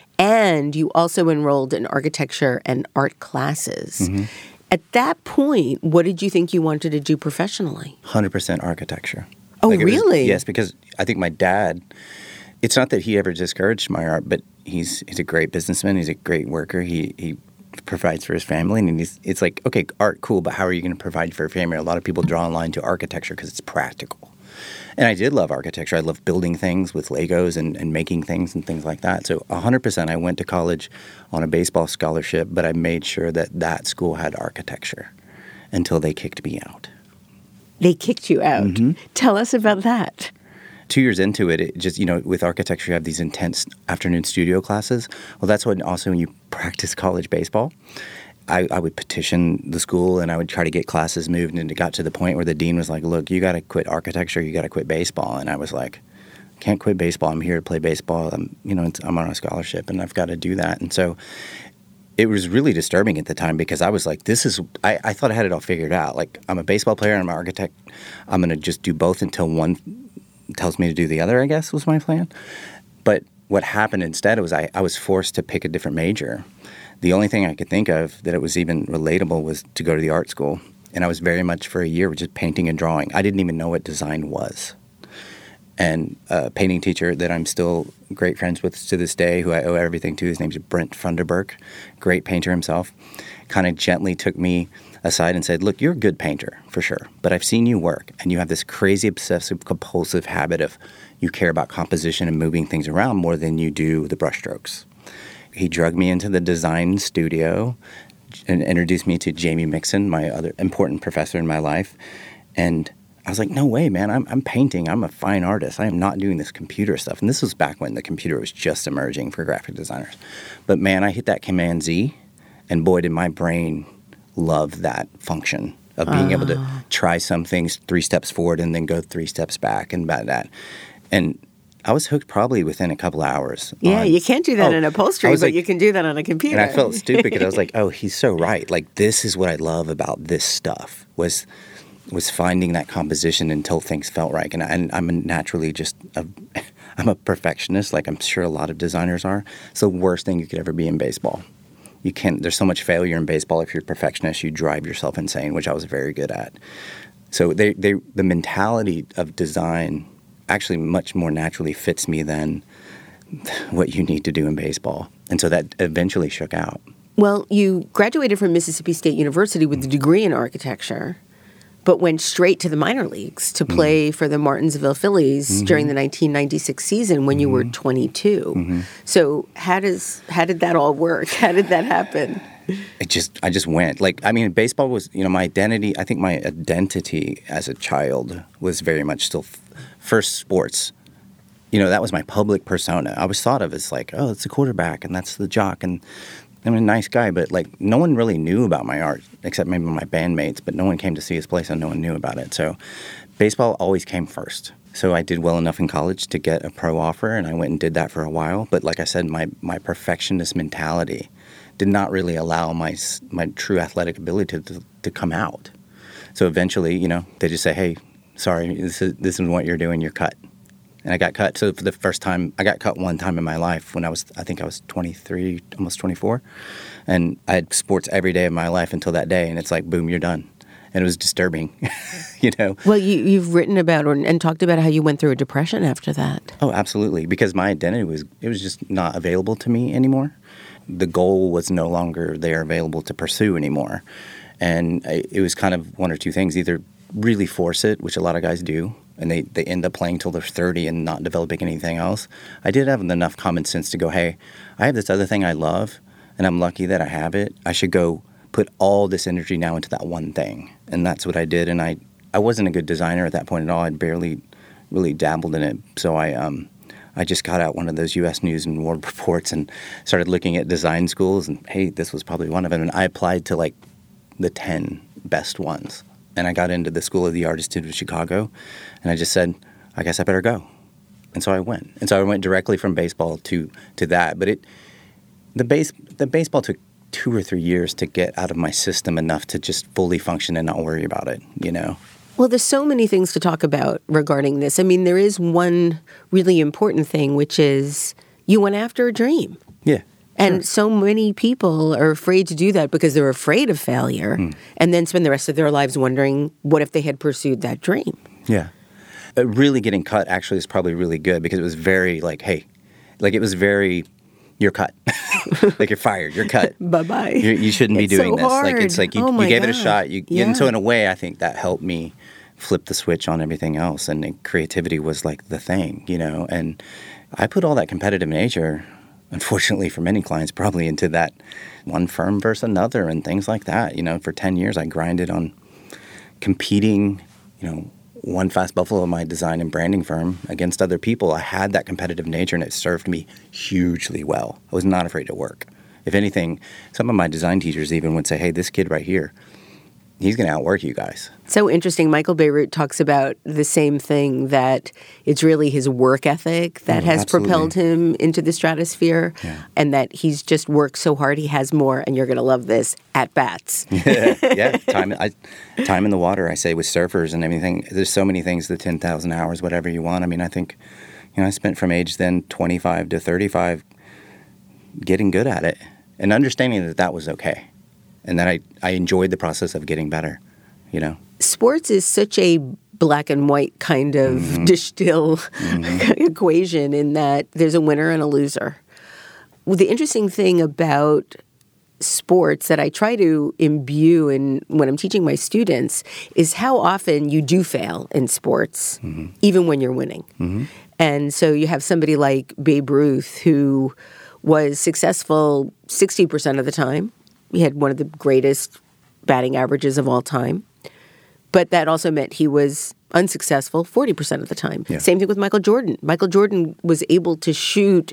S3: and you also enrolled in architecture and art classes. At that point, what did you think you wanted to do professionally?
S4: 100% architecture.
S3: Oh, really?
S4: Yes, because I think my dad, it's not that he ever discouraged my art, but he's a great businessman. He's a great worker. He provides for his family, and it's like, okay, art, cool, but how are you going to provide for your family? A lot of people draw a line to architecture because it's practical. And I did love architecture. I loved building things with Legos and making things and things like that. So 100% I went to college on a baseball scholarship, but I made sure that school had architecture until they kicked me out.
S3: They kicked you out. Tell us about that.
S4: 2 years into it, just, with architecture, you have these intense afternoon studio classes. Well, that's when also when you practice college baseball. I would petition the school and I would try to get classes moved, and it got to the point where the dean was like, look, you got to quit architecture, you got to quit baseball. And I was like, can't quit baseball. I'm here to play baseball. I'm on a scholarship and I've got to do that. And so it was really disturbing at the time, because I was like, I thought I had it all figured out. Like, I'm a baseball player and I'm an architect. I'm going to just do both until one tells me to do the other, I guess, was my plan. But what happened instead was I was forced to pick a different major. The only thing I could think of that it was even relatable was to go to the art school. And I was very much for a year just painting and drawing. I didn't even know what design was. And a painting teacher that I'm still great friends with to this day, who I owe everything to, his name's Brent Funderburk, great painter himself, kind of gently took me aside and said, look, you're a good painter, for sure, but I've seen you work, and you have this crazy obsessive compulsive habit of you care about composition and moving things around more than you do the brushstrokes. He drugged me into the design studio and introduced me to Jamie Mixon, my other important professor in my life. And I was like, no way, man, I'm painting. I'm a fine artist. I am not doing this computer stuff. And this was back when the computer was just emerging for graphic designers. But man, I hit that Command Z, and boy, did my brain love that function of being able to try some things 3 steps forward and then go 3 steps back and about that. And I was hooked probably within a couple hours.
S3: Yeah, you can't do that in upholstery, but you can do that on a computer.
S4: And I felt stupid because I was like, oh, he's so right. Like, this is what I love about this stuff, was finding that composition until things felt right. And I'm naturally I'm a perfectionist, like I'm sure a lot of designers are. It's the worst thing you could ever be in baseball. There's so much failure in baseball. If you're a perfectionist, you drive yourself insane, which I was very good at. So the mentality of design actually much more naturally fits me than what you need to do in baseball. And so that eventually shook out.
S3: Well, you graduated from Mississippi State University with a degree in architecture, but went straight to the minor leagues to play for the Martinsville Phillies during the 1996 season when you were 22. So how did that all work? How did that happen?
S4: I just went. Like, I mean, baseball was, my identity. I think my identity as a child was very much still first sports. that was my public persona. I was thought of as like, oh, it's the quarterback and that's the jock, and I'm a nice guy, but like no one really knew about my art except maybe my bandmates, but no one came to see his place and no one knew about it. So baseball always came first. So I did well enough in college to get a pro offer, and I went and did that for a while. But like I said, my perfectionist mentality did not really allow my true athletic ability to come out. So eventually, they just say, hey, sorry, this is what you're doing, you're cut. And I got cut. So for the first time, I got cut one time in my life when I think I was 23, almost 24. And I had sports every day of my life until that day. And it's like, boom, you're done. And it was disturbing,
S3: Well, you've written about and talked about how you went through a depression after that.
S4: Oh, absolutely. Because my identity was just not available to me anymore. The goal was no longer there available to pursue anymore. And it was kind of one or two things. Either really force it, which a lot of guys do, and they end up playing till they're 30 and not developing anything else. I did have enough common sense to go, hey, I have this other thing I love, and I'm lucky that I have it. I should go put all this energy now into that one thing. And that's what I did. And I wasn't a good designer at that point at all. I'd barely really dabbled in it. So I just got out one of those U.S. News and World Reports and started looking at design schools. And, hey, this was probably one of them. And I applied to, like, the 10 best ones. And I got into the School of the Art Institute of Chicago. And I just said, I guess I better go. And so I went. And so I went directly from baseball to that. But the baseball took 2 or 3 years to get out of my system enough to just fully function and not worry about it,
S3: Well, there's so many things to talk about regarding this. I mean, there is one really important thing, which is you went after a dream.
S4: Yeah.
S3: And
S4: sure.
S3: so many people are afraid to do that because they're afraid of failure and then spend the rest of their lives wondering what if they had pursued that dream.
S4: Yeah. Really getting cut actually is probably really good because it was very like, hey, like it was very, you're cut. Like you're fired, you're cut.
S3: Bye-bye.
S4: You shouldn't be doing this.
S3: Hard.
S4: Like it's like you gave it a shot. And so in a way, I think that helped me flip the switch on everything else. And creativity was like the thing, And I put all that competitive nature, unfortunately for many clients, probably into that one firm versus another and things like that. For 10 years, I grinded on competing, one Fast Buffalo, my design and branding firm, against other people. I had that competitive nature, and it served me hugely well. I was not afraid to work. If anything, some of my design teachers even would say, hey, this kid right here, he's going to outwork you guys.
S3: So interesting. Michael Bierut talks about the same thing, that it's really his work ethic that has propelled him into the stratosphere, and that he's just worked so hard he has more, and you're going to love this, at bats.
S4: Yeah. Time in the water, I say, with surfers and everything. There's so many things, the 10,000 hours, whatever you want. I mean, I think, I spent from age then 25 to 35 getting good at it and understanding that was okay. And that I enjoyed the process of getting better,
S3: Sports is such a black and white kind of distill equation in that there's a winner and a loser. Well, the interesting thing about sports that I try to imbue in when I'm teaching my students is how often you do fail in sports, even when you're winning. And so you have somebody like Babe Ruth, who was successful 60% of the time. He had one of the greatest batting averages of all time. But that also meant he was unsuccessful 40% of the time. Yeah. Same thing with Michael Jordan. Michael Jordan was able to shoot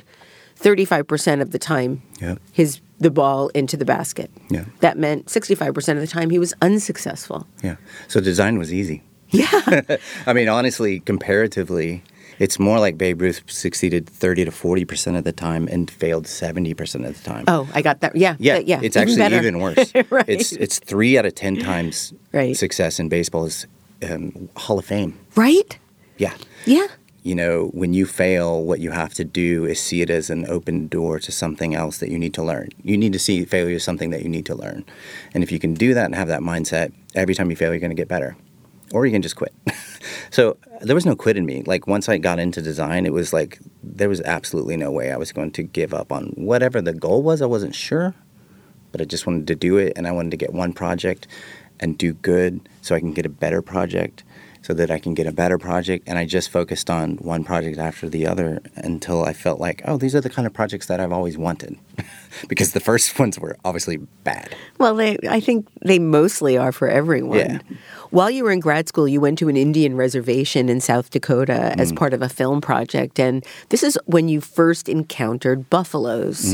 S3: 35% of the time the ball into the basket. Yeah. That meant 65% of the time he was unsuccessful.
S4: Yeah. So design was easy.
S3: Yeah.
S4: I mean, honestly, comparatively, it's more like Babe Ruth succeeded 30 to 40% of the time and failed 70% of the time.
S3: Oh, I got that. Yeah.
S4: It's actually even worse.
S3: Right.
S4: It's 3 out of 10 times success in baseball is Hall of Fame.
S3: Right?
S4: Yeah.
S3: Yeah.
S4: When you fail, what you have to do is see it as an open door to something else that you need to learn. You need to see failure as something that you need to learn. And if you can do that and have that mindset, every time you fail, you're going to get better. Or you can just quit. So there was no quit in me. Like once I got into design, it was like there was absolutely no way I was going to give up on whatever the goal was. I wasn't sure, but I just wanted to do it. And I wanted to get one project and do good so I can get a better project, so that I can get a better project. And I just focused on one project after the other until I felt like, oh, these are the kind of projects that I've always wanted. Because the first ones were obviously bad.
S3: Well, I think they mostly are for everyone.
S4: Yeah.
S3: while you were in grad school, you went to an Indian reservation in South Dakota as part of a film project. And this is when you first encountered buffaloes.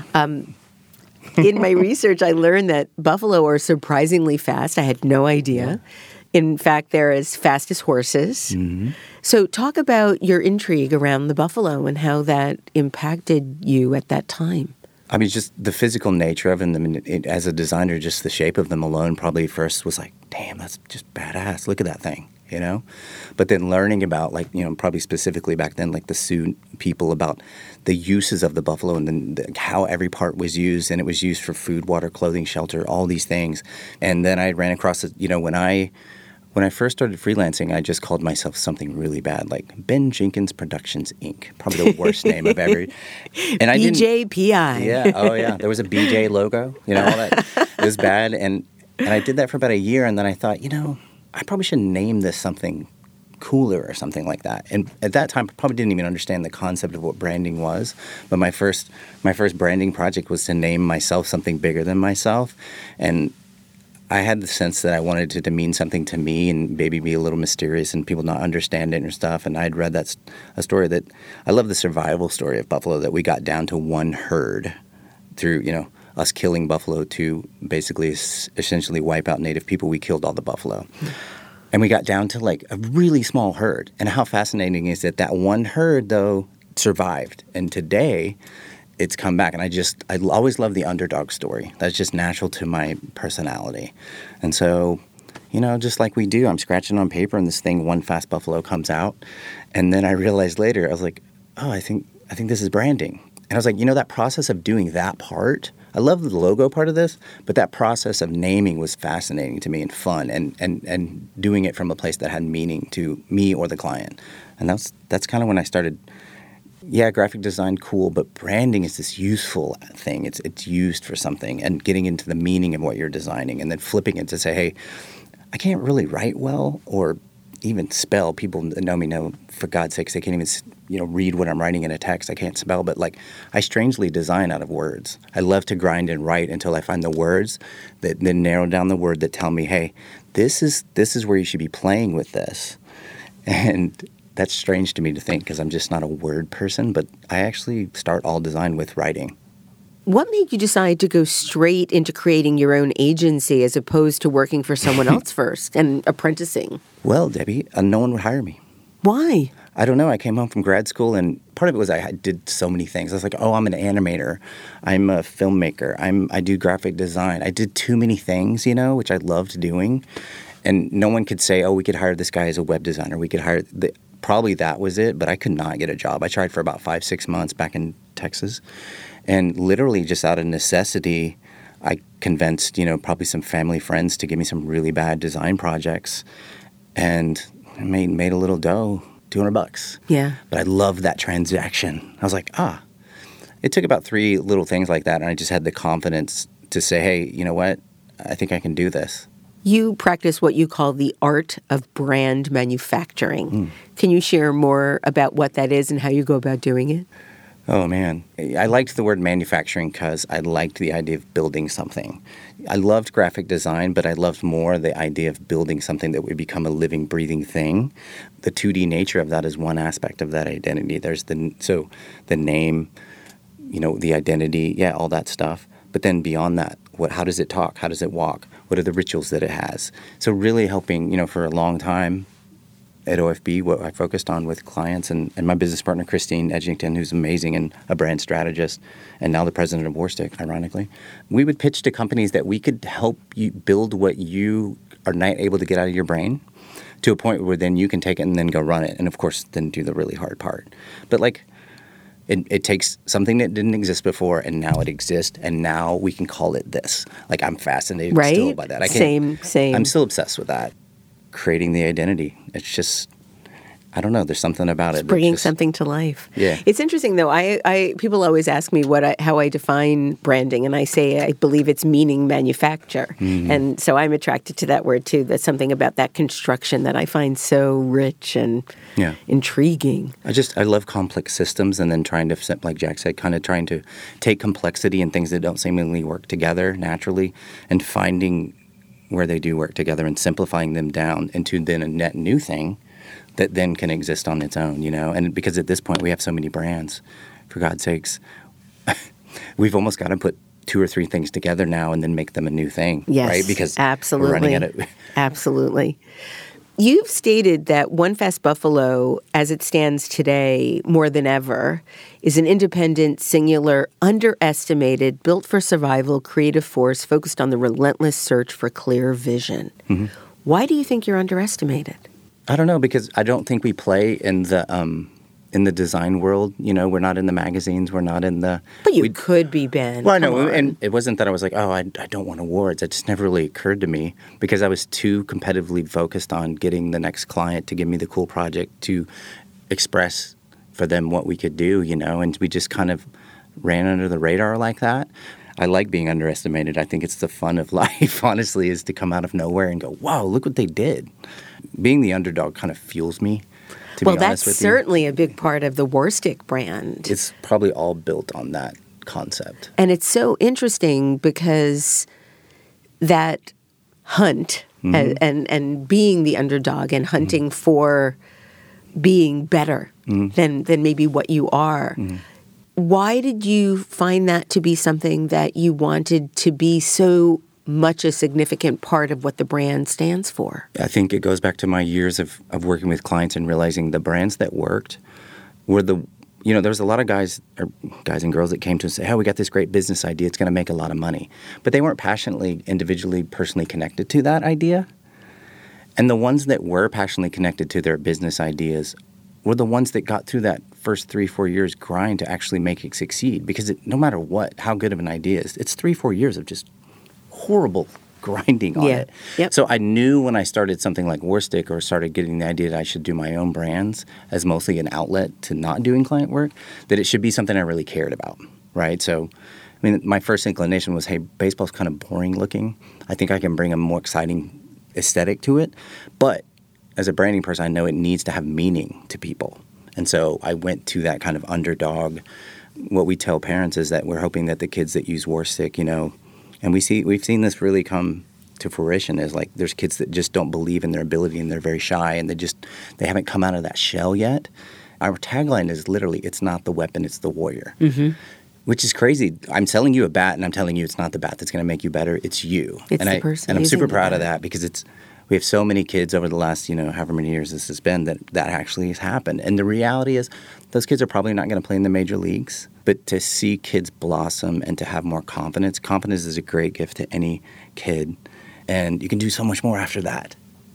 S3: In my research, I learned that buffalo are surprisingly fast. I had no idea. In fact, they're as fast as horses. So talk about your intrigue around the buffalo and how that impacted you at that time.
S4: I mean, just the physical nature of them, as a designer, just the shape of them alone probably first was like, damn, that's just badass. Look at that thing, you know? But then learning about, like, you know, probably specifically back then, like the Sioux people, about the uses of the buffalo and then how every part was used. And it was used for food, water, clothing, shelter, all these things. And then I ran across it, you know, when I first started freelancing, I just called myself something really bad, like Ben Jenkins Productions, Inc. Probably the worst name I've ever. And I didn't.
S3: BJPI.
S4: Yeah. Oh, yeah. There was a BJ logo. You know, all that. It was bad. And I did that for about a year. And then I thought, you know, I probably should name this something cooler or something like that. And at that time, I probably didn't even understand the concept of what branding was. But my first branding project was to name myself something bigger than myself. And I had the sense that I wanted it to mean something to me and maybe be a little mysterious and people not understand it and stuff. And I'd read a story that I love, the survival story of buffalo, that we got down to one herd through, you know, us killing buffalo to basically essentially wipe out native people. We killed all the buffalo. And we got down to like a really small herd. And how fascinating is it that one herd, though, survived. And today, it's come back. And I always love the underdog story. That's just natural to my personality. And so, you know, just like we do, I'm scratching on paper and this thing, One Fast Buffalo, comes out. And then I realized later, I was like, oh, I think this is branding. And I was like, you know, that process of doing that part, I love the logo part of this, but that process of naming was fascinating to me and fun, and doing it from a place that had meaning to me or the client. And that's kind of when I started. Yeah, graphic design, cool, but branding is this useful thing. It's used for something, and getting into the meaning of what you're designing and then flipping it to say, hey, I can't really write well or even spell. People that know me know, for God's sakes, they can't even, you know, read what I'm writing in a text. I can't spell, but like, I strangely design out of words. I love to grind and write until I find the words that then narrow down the word that tell me, hey, this is where you should be playing with this. And that's strange to me to think, because I'm just not a word person, but I actually start all design with writing.
S3: What made you decide to go straight into creating your own agency as opposed to working for someone else first and apprenticing?
S4: Well, Debbie, no one would hire me.
S3: Why?
S4: I don't know. I came home from grad school, and part of it was I did so many things. I was like, oh, I'm an animator. I'm a filmmaker. I do graphic design. I did too many things, you know, which I loved doing. And no one could say, oh, we could hire this guy as a web designer. We could hire probably that was it, but I could not get a job. I tried for about 5-6 months back in Texas. And literally just out of necessity, I convinced, you know, probably some family friends to give me some really bad design projects. And I made a little dough, $200.
S3: Yeah.
S4: But I loved that transaction. I was like, It took about 3 little things like that, and I just had the confidence to say, hey, you know what? I think I can do this.
S3: You practice what you call the art of brand manufacturing. Can you share more about what that is and how you go about doing it?
S4: Oh, man. I liked the word manufacturing because I liked the idea of building something. I loved graphic design, but I loved more the idea of building something that would become a living, breathing thing. The 2D nature of that is one aspect of that identity. There's the name, you know, the identity, yeah, all that stuff. But then beyond that, how does it talk? How does it walk? What are the rituals that it has? So really helping, you know, for a long time at OFB, what I focused on with clients and my business partner, Christine Edgington, who's amazing and a brand strategist, and now the president of Warstick, ironically, we would pitch to companies that we could help you build what you are not able to get out of your brain to a point where then you can take it and then go run it. And of course, then do the really hard part. But like, it takes something that didn't exist before, and now it exists, and now we can call it this. Like, I'm fascinated still by that.
S3: Same.
S4: I'm still obsessed with that. Creating the identity. It's just, I don't know. There's something about it.
S3: Bringing something to life.
S4: Yeah.
S3: It's interesting, though. People always ask me how I define branding, and I say I believe it's meaning manufacture. Mm-hmm. And so I'm attracted to that word, too. That's something about that construction that I find so rich and intriguing.
S4: I love complex systems, and then trying to, like Jack said, kind of trying to take complexity and things that don't seemingly work together naturally and finding where they do work together and simplifying them down into then a net new thing that then can exist on its own, you know? And because at this point we have so many brands, for God's sakes, we've almost got to put 2 or 3 things together now and then make them a new thing,
S3: Yes,
S4: right? Because
S3: absolutely.
S4: we're running out of
S3: Absolutely. You've stated that One Fast Buffalo, as it stands today more than ever, is an independent, singular, underestimated, built for survival, creative force focused on the relentless search for clear vision. Mm-hmm. Why do you think you're underestimated?
S4: I don't know, because I don't think we play in the design world. You know, we're not in the magazines. We're not in the...
S3: But you could be, Ben.
S4: Well, I know, and it wasn't that I was like, oh, I don't want awards. It just never really occurred to me because I was too competitively focused on getting the next client to give me the cool project to express for them what we could do, you know, and we just kind of ran under the radar like that. I like being underestimated. I think it's the fun of life, honestly, is to come out of nowhere and go, wow, look what they did. Being the underdog kind of fuels me.
S3: Well, that's certainly a big part of the Warstick brand.
S4: It's probably all built on that concept.
S3: And it's so interesting because that hunt and being the underdog and hunting for being better than maybe what you are. Why did you find that to be something that you wanted to be so much a significant part of what the brand stands for?
S4: I think it goes back to my years of working with clients and realizing the brands that worked were there was a lot of guys and girls that came to us and say, oh, we got this great business idea. It's going to make a lot of money. But they weren't passionately, individually, personally connected to that idea. And the ones that were passionately connected to their business ideas were the ones that got through that first 3-4 years grind to actually make it succeed. Because no matter how good of an idea is, it's 3-4 years of just horrible grinding on it.
S3: Yep.
S4: So I knew when I started something like Warstick or started getting the idea that I should do my own brands as mostly an outlet to not doing client work, that it should be something I really cared about, right? So, I mean, my first inclination was, hey, baseball's kind of boring looking. I think I can bring a more exciting aesthetic to it. But as a branding person, I know it needs to have meaning to people. And so I went to that kind of underdog. What we tell parents is that we're hoping that the kids that use Warstick, you know, and we've seen this really come to fruition is like there's kids that just don't believe in their ability and they're very shy and they haven't come out of that shell yet. Our tagline is literally, it's not the weapon, it's the warrior, which is crazy. I'm selling you a bat and I'm telling you it's not the bat that's going to make you better. It's you.
S3: It's the person.
S4: And I'm super proud of
S3: that.
S4: that because we have so many kids over the last, however many years this has been that actually has happened. And the reality is those kids are probably not going to play in the major leagues. But to see kids blossom and to have more confidence is a great gift to any kid. And you can do so much more after that.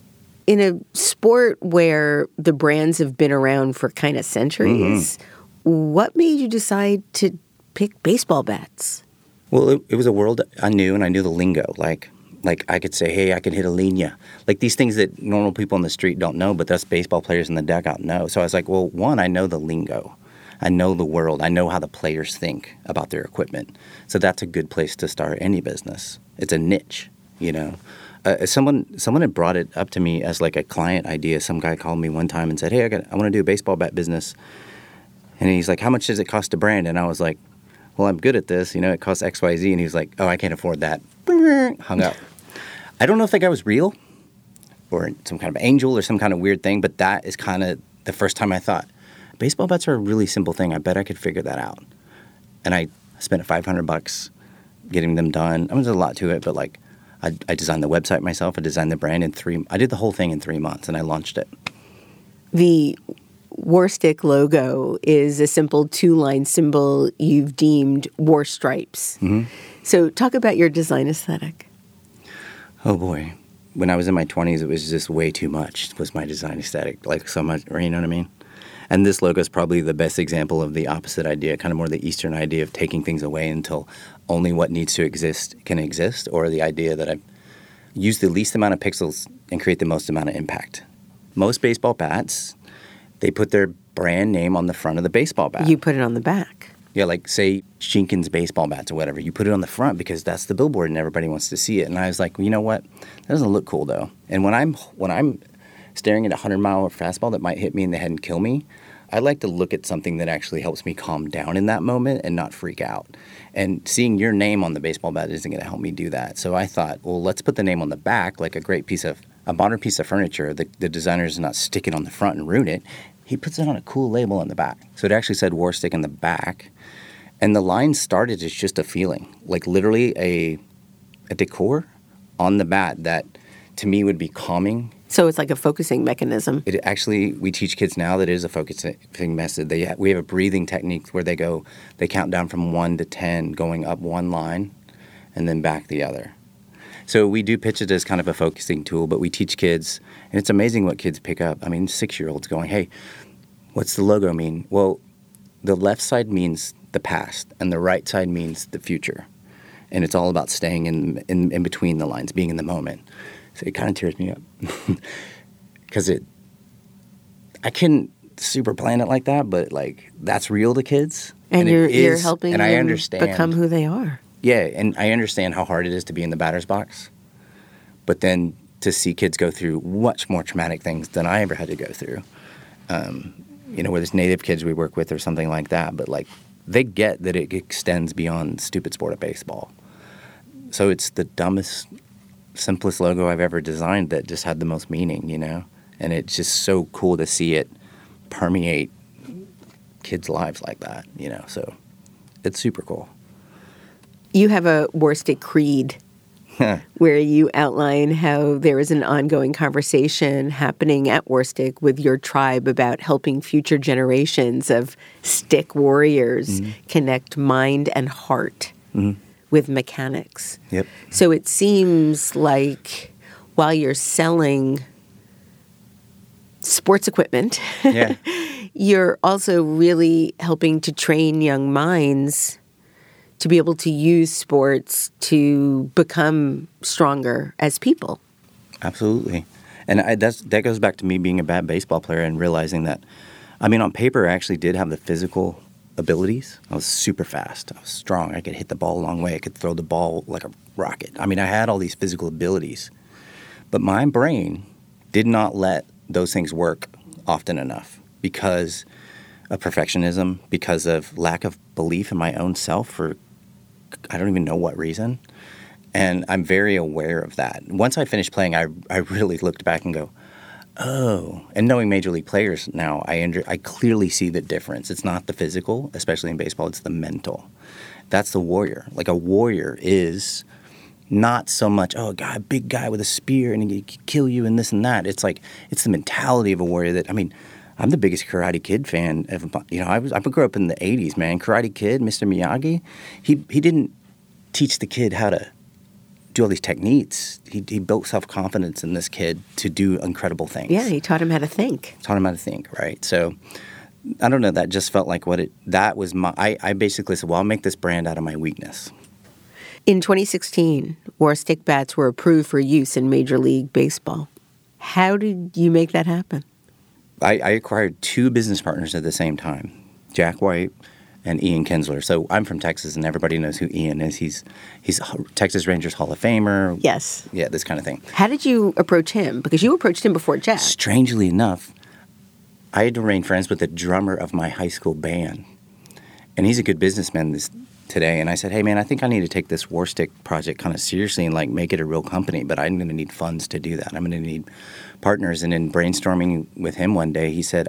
S3: In a sport where the brands have been around for kind of centuries, what made you decide to pick baseball bats?
S4: Well, it was a world I knew, and I knew the lingo. Like I could say, hey, I can hit a linea. Like these things that normal people on the street don't know, but us baseball players in the dugout know. So I was like, well, one, I know the lingo. I know the world. I know how the players think about their equipment. So that's a good place to start any business. It's a niche, you know. Someone had brought it up to me as like a client idea. Some guy called me one time and said, hey, I want to do a baseball bat business. And he's like, how much does it cost to brand? And I was like, well, I'm good at this. You know, it costs X, Y, Z. And he was like, oh, I can't afford that. Hung up. I don't know if that guy was real or some kind of angel or some kind of weird thing, but that is kind of the first time I thought, baseball bats are a really simple thing. I bet I could figure that out. And I spent $500 getting them done. I mean, there's a lot to it, but like I designed the website myself. I designed the brand I did the whole thing in 3 months, and I launched it.
S3: The Warstick logo is a simple 2-line symbol you've deemed war stripes. So talk about your design aesthetic.
S4: Oh, boy. When I was in my 20s, it was just way too much was my design aesthetic. Like so much, or you know what I mean? And this logo is probably the best example of the opposite idea, kind of more the Eastern idea of taking things away until only what needs to exist can exist, or the idea that I use the least amount of pixels and create the most amount of impact. Most baseball bats, they put their brand name on the front of the baseball bat.
S3: You put it on the back.
S4: Yeah, like say Jenkins baseball bats or whatever. You put it on the front because that's the billboard and everybody wants to see it. And I was like, well, you know what? That doesn't look cool though. And when I'm staring at a 100-mile fastball that might hit me in the head and kill me, I like to look at something that actually helps me calm down in that moment and not freak out. And seeing your name on the baseball bat isn't going to help me do that. So I thought, well, let's put the name on the back, like a modern piece of furniture. The designer is not stick it on the front and ruin it. He puts it on a cool label on the back. So it actually said Warstic in the back. And the line started as just a feeling, like literally a decor on the bat that to me would be calming.
S3: So it's like a focusing mechanism.
S4: It actually, we teach kids now that it is a focusing method. We have a breathing technique where they count down from 1 to 10, going up one line and then back the other. So we do pitch it as kind of a focusing tool, but we teach kids, and it's amazing what kids pick up. I mean, 6-year-olds going, hey, what's the logo mean? Well, the left side means the past, and the right side means the future. And it's all about staying in between the lines, being in the moment. So it kind of tears me up because I couldn't super plan it like that, but like that's real to kids.
S3: And you're helping
S4: and
S3: them
S4: I understand,
S3: become who they are.
S4: Yeah, and I understand how hard it is to be in the batter's box. But then to see kids go through much more traumatic things than I ever had to go through, whether it's native kids we work with or something like that, but like they get that it extends beyond the stupid sport of baseball. So it's the dumbest, simplest logo I've ever designed that just had the most meaning, and it's just so cool to see it permeate kids' lives like that, so it's super cool.
S3: You have a Warstic Creed where you outline how there is an ongoing conversation happening at Warstic with your tribe about helping future generations of stick warriors connect mind and heart with mechanics.
S4: Yep.
S3: So it seems like while you're selling sports equipment, you're also really helping to train young minds to be able to use sports to become stronger as people.
S4: Absolutely. And that goes back to me being a bad baseball player and realizing that, on paper, I actually did have the physical abilities. I was super fast. I was strong. I could hit the ball a long way. I could throw the ball like a rocket. I had all these physical abilities. But my brain did not let those things work often enough because of perfectionism, because of lack of belief in my own self for I don't even know what reason. And I'm very aware of that. Once I finished playing, I really looked back and go, oh. And knowing Major League players now, I clearly see the difference. It's not the physical, especially in baseball. It's the mental. That's the warrior. Like a warrior is not so much, a big guy with a spear and he can kill you and this and that. It's like, it's the mentality of a warrior that, I'm the biggest Karate Kid fan. I grew up in the 80s, man. Karate Kid, Mr. Miyagi, he didn't teach the kid how to do all these techniques. He built self-confidence in this kid to do incredible things.
S3: Yeah, he taught him how to think.
S4: Right? So, I don't know, that just felt like that was I basically said, well, I'll make this brand out of my weakness.
S3: In 2016, Warstic bats were approved for use in Major League Baseball. How did you make that happen?
S4: I acquired 2 business partners at the same time, Jack White and Ian Kinsler. So I'm from Texas, and everybody knows who Ian is. He's Texas Rangers Hall of Famer.
S3: Yes.
S4: Yeah, this kind of thing.
S3: How did you approach him? Because you approached him before Jack.
S4: Strangely enough, I had remained friends with the drummer of my high school band, and he's a good businessman today. And I said, hey, man, I think I need to take this Warstic project kind of seriously and make it a real company, but I'm going to need funds to do that. I'm going to need partners. And in brainstorming with him one day, he said,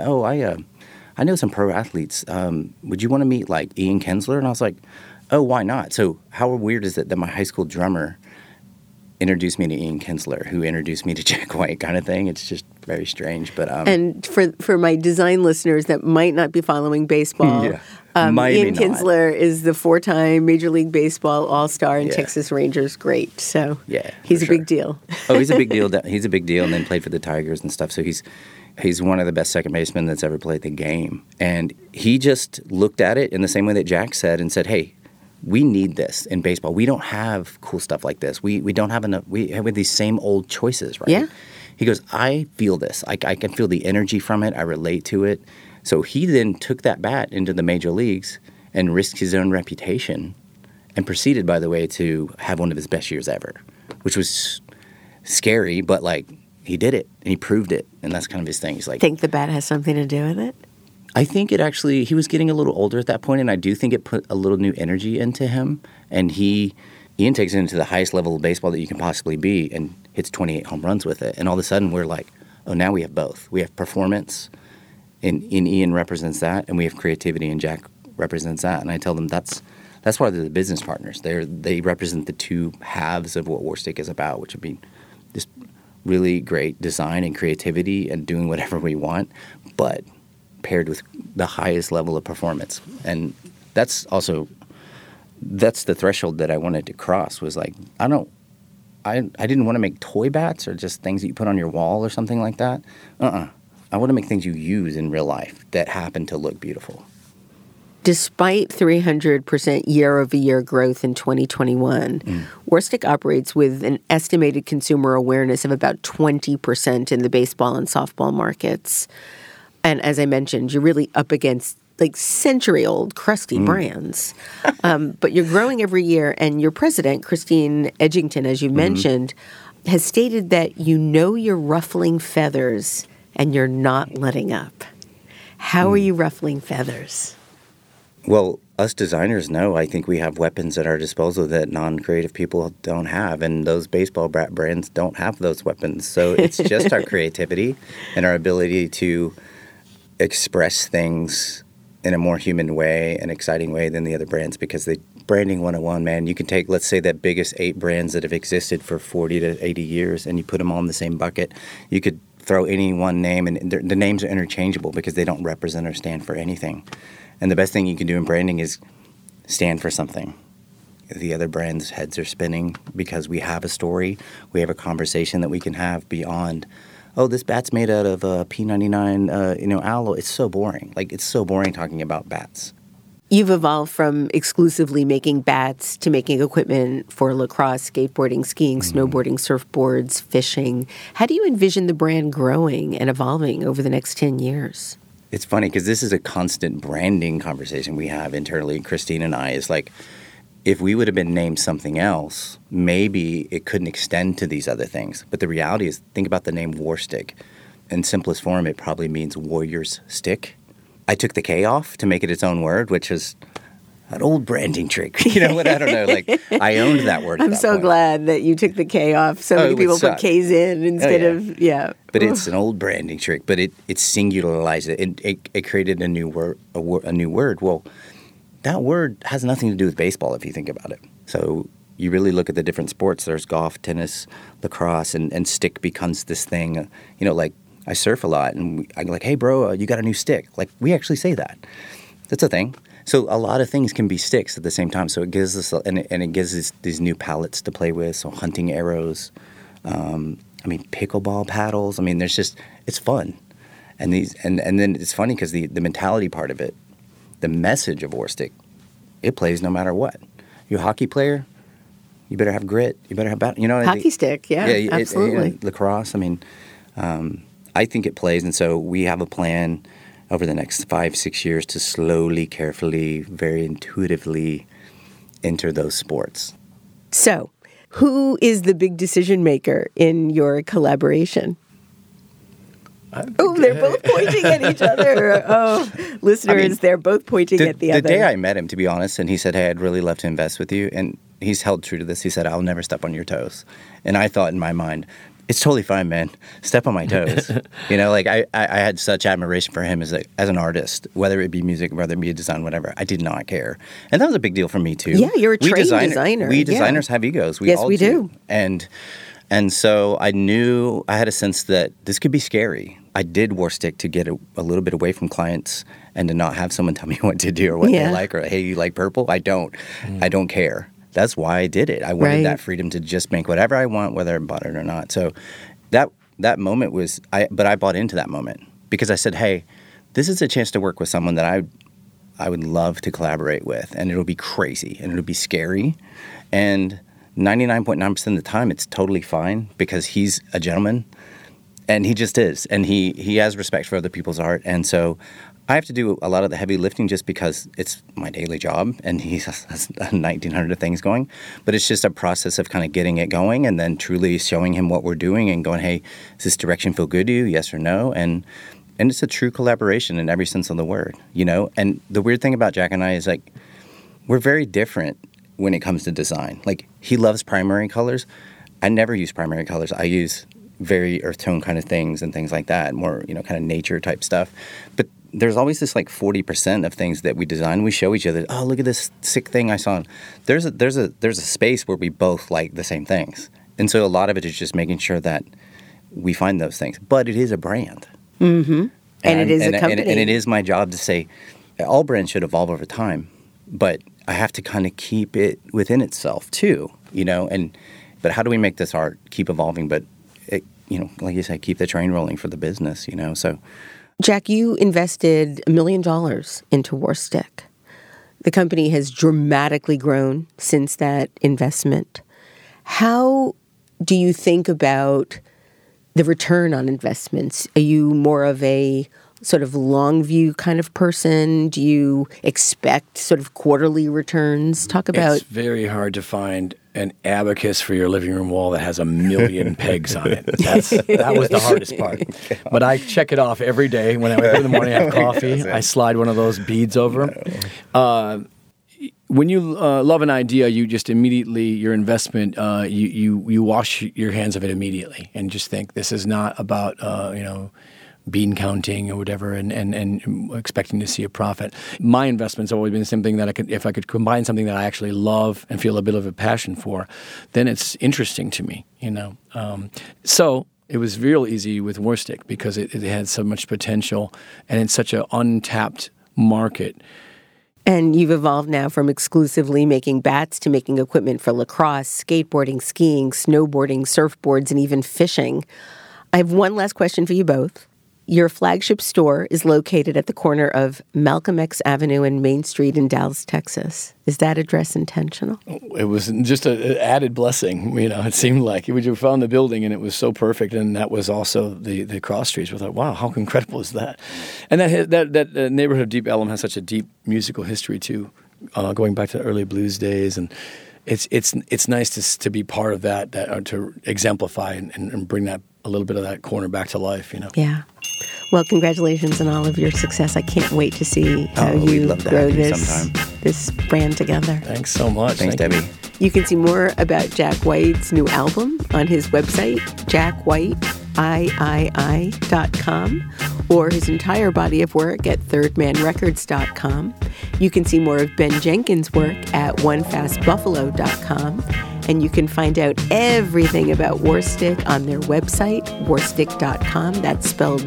S4: I know some pro athletes. Would you want to meet Ian Kinsler? And I was like, oh, why not? So how weird is it that my high school drummer introduced me to Ian Kinsler, who introduced me to Jack White, kind of thing? It's just very strange. But
S3: and for my design listeners that might not be following baseball,
S4: Ian
S3: Kinsler is the 4-time Major League Baseball All-Star and Texas Rangers great. So he's a big deal.
S4: Oh, he's a big deal. He's a big deal, and then played for the Tigers and stuff. So he's one of the best second basemen that's ever played the game. And he just looked at it in the same way that Jack said and said, hey, we need this in baseball. We don't have cool stuff like this. We don't have enough. We have these same old choices, right?
S3: Yeah.
S4: He goes, I feel this. I can feel the energy from it. I relate to it. So he then took that bat into the major leagues and risked his own reputation and proceeded, by the way, to have one of his best years ever, which was scary, but he did it and he proved it. And that's kind of his thing. He's like,
S3: think the bat has something to do with it?
S4: I think he was getting a little older at that point, and I do think it put a little new energy into him. And Ian takes it into the highest level of baseball that you can possibly be and hits 28 home runs with it. And all of a sudden, we're like, oh, now we have both. We have performance, and Ian represents that, and we have creativity, and Jack represents that. And I tell them that's why they're the business partners. They represent the two halves of what Warstic is about, which would be this really great design and creativity and doing whatever we want, but paired with the highest level of performance. And that's the threshold that I wanted to cross, was like, I didn't want to make toy bats or just things that you put on your wall or something like that. I want to make things you use in real life that happen to look beautiful.
S3: Despite 300% year-over-year growth in 2021, Warstic operates with an estimated consumer awareness of about 20% in the baseball and softball markets. And as I mentioned, you're really up against like century-old crusty brands. But you're growing every year, and your president, Christine Edgington, as you mentioned, has stated that you know you're ruffling feathers and you're not letting up. How are you ruffling feathers?
S4: Well, us designers know, I think we have weapons at our disposal that non-creative people don't have, and those baseball brands don't have those weapons. So it's just our creativity and our ability to express things in a more human way, an exciting way than the other brands, because branding 101, man, you can take, let's say, the biggest 8 brands that have existed for 40 to 80 years, and you put them all in the same bucket. You could throw any one name, and the names are interchangeable because they don't represent or stand for anything. And the best thing you can do in branding is stand for something. The other brands' heads are spinning because we have a story, we have a conversation that we can have beyond, oh, this bat's made out of P99, alloy. It's so boring. Like, it's so boring talking about bats.
S3: You've evolved from exclusively making bats to making equipment for lacrosse, skateboarding, skiing, snowboarding, surfboards, fishing. How do you envision the brand growing and evolving over the next 10 years?
S4: It's funny because this is a constant branding conversation we have internally, Christine and I. Is like, if we would have been named something else, maybe it couldn't extend to these other things. But the reality is, think about the name Warstic. In simplest form, it probably means warrior's stick. I took the K off to make it its own word, which is an old branding trick. You know what? I don't know. Like, I owned that word.
S3: I'm so glad that you took the K off. So many people put K's in instead of,
S4: But it's an old branding trick. But it singularized it. It created a new word. A new word. Well, that word has nothing to do with baseball if you think about it. So you really look at the different sports. There's golf, tennis, lacrosse, and stick becomes this thing. Like, I surf a lot, and I'm like, hey, bro, you got a new stick. Like, we actually say that. That's a thing. So a lot of things can be sticks at the same time. So it gives us, and it gives us these new palettes to play with. So hunting arrows, pickleball paddles. There's just, it's fun. And then it's funny because the mentality part of it, the message of Warstic, it plays no matter what. You're a hockey player, you better have grit. You better have
S3: hockey stick, absolutely.
S4: Lacrosse. I think it plays, and so we have a plan over the next 5-6 years to slowly, carefully, very intuitively enter those sports.
S3: So, who is the big decision maker in your collaboration? They're both pointing at each other. Oh, listeners, they're both pointing at the other.
S4: The day I met him, to be honest, and he said, hey, I'd really love to invest with you, and he's held true to this. He said, I'll never step on your toes. And I thought in my mind, it's totally fine, man. Step on my toes. I had such admiration for him as an artist, whether it be music, whether it be a design, whatever. I did not care. And that was a big deal for me, too.
S3: Yeah, you're a trained designer.
S4: We designers have egos.
S3: Yes, we do.
S4: And so I knew, I had a sense that this could be scary. I did Warstic to get a little bit away from clients and to not have someone tell me what to do or what they like, or, hey, you like purple? I don't. I don't care. That's why I did it. I wanted that freedom to just make whatever I want, whether I bought it or not. So that moment was, but I bought into that moment because I said, hey, this is a chance to work with someone that I would love to collaborate with, and it'll be crazy, and it'll be scary, and 99.9% of the time it's totally fine because he's a gentleman, and he just is, and he has respect for other people's art, and so I have to do a lot of the heavy lifting just because it's my daily job, and he has 1,900 things going. But it's just a process of kind of getting it going and then truly showing him what we're doing and going, hey, does this direction feel good to you, yes or no? And it's a true collaboration in every sense of the word, you know? And the weird thing about Jack and I is, like, we're very different when it comes to design. Like, he loves primary colors. I never use primary colors. I use very earth tone kind of things and things like that, more, you know, kind of nature type stuff. But there's always this like 40% of things that we design. We show each other, oh, look at this sick thing I saw. There's a space where we both like the same things. And so a lot of it is just making sure that we find those things. But it is a brand.
S3: Mm-hmm. And it is a company.
S4: And it is my job to say all brands should evolve over time. But I have to kind of keep it within itself too, you know. But how do we make this art keep evolving? But you know, like you said, keep the train rolling for the business, you know. So,
S3: Jack, you invested $1 million into Warstic. The company has dramatically grown since that investment. How do you think about the return on investments? Are you more of a sort of long view kind of person? Do you expect sort of quarterly returns? Talk about...
S5: It's very hard to find an abacus for your living room wall that has 1 million pegs on it. That was the hardest part. But I check it off every day. When I wake up in the morning, I have coffee. I slide one of those beads over. When you love an idea, you just immediately, your investment, you wash your hands of it immediately and just think this is not about, bean counting or whatever and expecting to see a profit. My investment's always been the same thing, that if I could combine something that I actually love and feel a bit of a passion for, then it's interesting to me, you know. So it was real easy with Warstic because it had so much potential and it's such an untapped market.
S3: And you've evolved now from exclusively making bats to making equipment for lacrosse, skateboarding, skiing, snowboarding, surfboards, and even fishing. I have one last question for you both. Your flagship store is located at the corner of Malcolm X Avenue and Main Street in Dallas, Texas. Is that address intentional?
S5: It was just an added blessing. You know, it seemed like we found the building and it was so perfect, and that was also the cross streets. We thought, wow, how incredible is that? And that neighborhood of Deep Ellum has such a deep musical history too, going back to the early blues days, and it's nice to be part of that to exemplify and bring that a little bit of that corner back to life. You know.
S3: Yeah. Well, congratulations on all of your success. I can't wait to see how you grow this brand together.
S5: Thanks so much.
S4: Thanks, Debbie.
S3: You can see more about Jack White's new album on his website, jackwhiteiii.com, or his entire body of work at thirdmanrecords.com. You can see more of Ben Jenkins' work at onefastbuffalo.com. And you can find out everything about Warstic on their website, warstic.com. That's spelled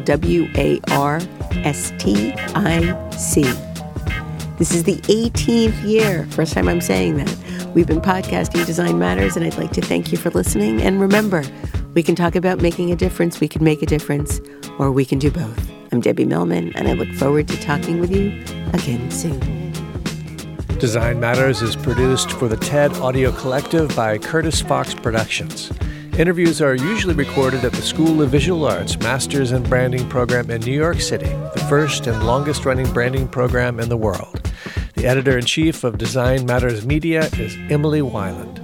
S3: WARSTIC. This is the 18th year, first time I'm saying that. We've been podcasting Design Matters, and I'd like to thank you for listening. And remember, we can talk about making a difference, we can make a difference, or we can do both. I'm Debbie Millman, and I look forward to talking with you again soon.
S6: Design Matters is produced for the TED Audio Collective by Curtis Fox Productions. Interviews are usually recorded at the School of Visual Arts Masters in Branding program in New York City, the first and longest-running branding program in the world. The editor-in-chief of Design Matters Media is Emily Weiland.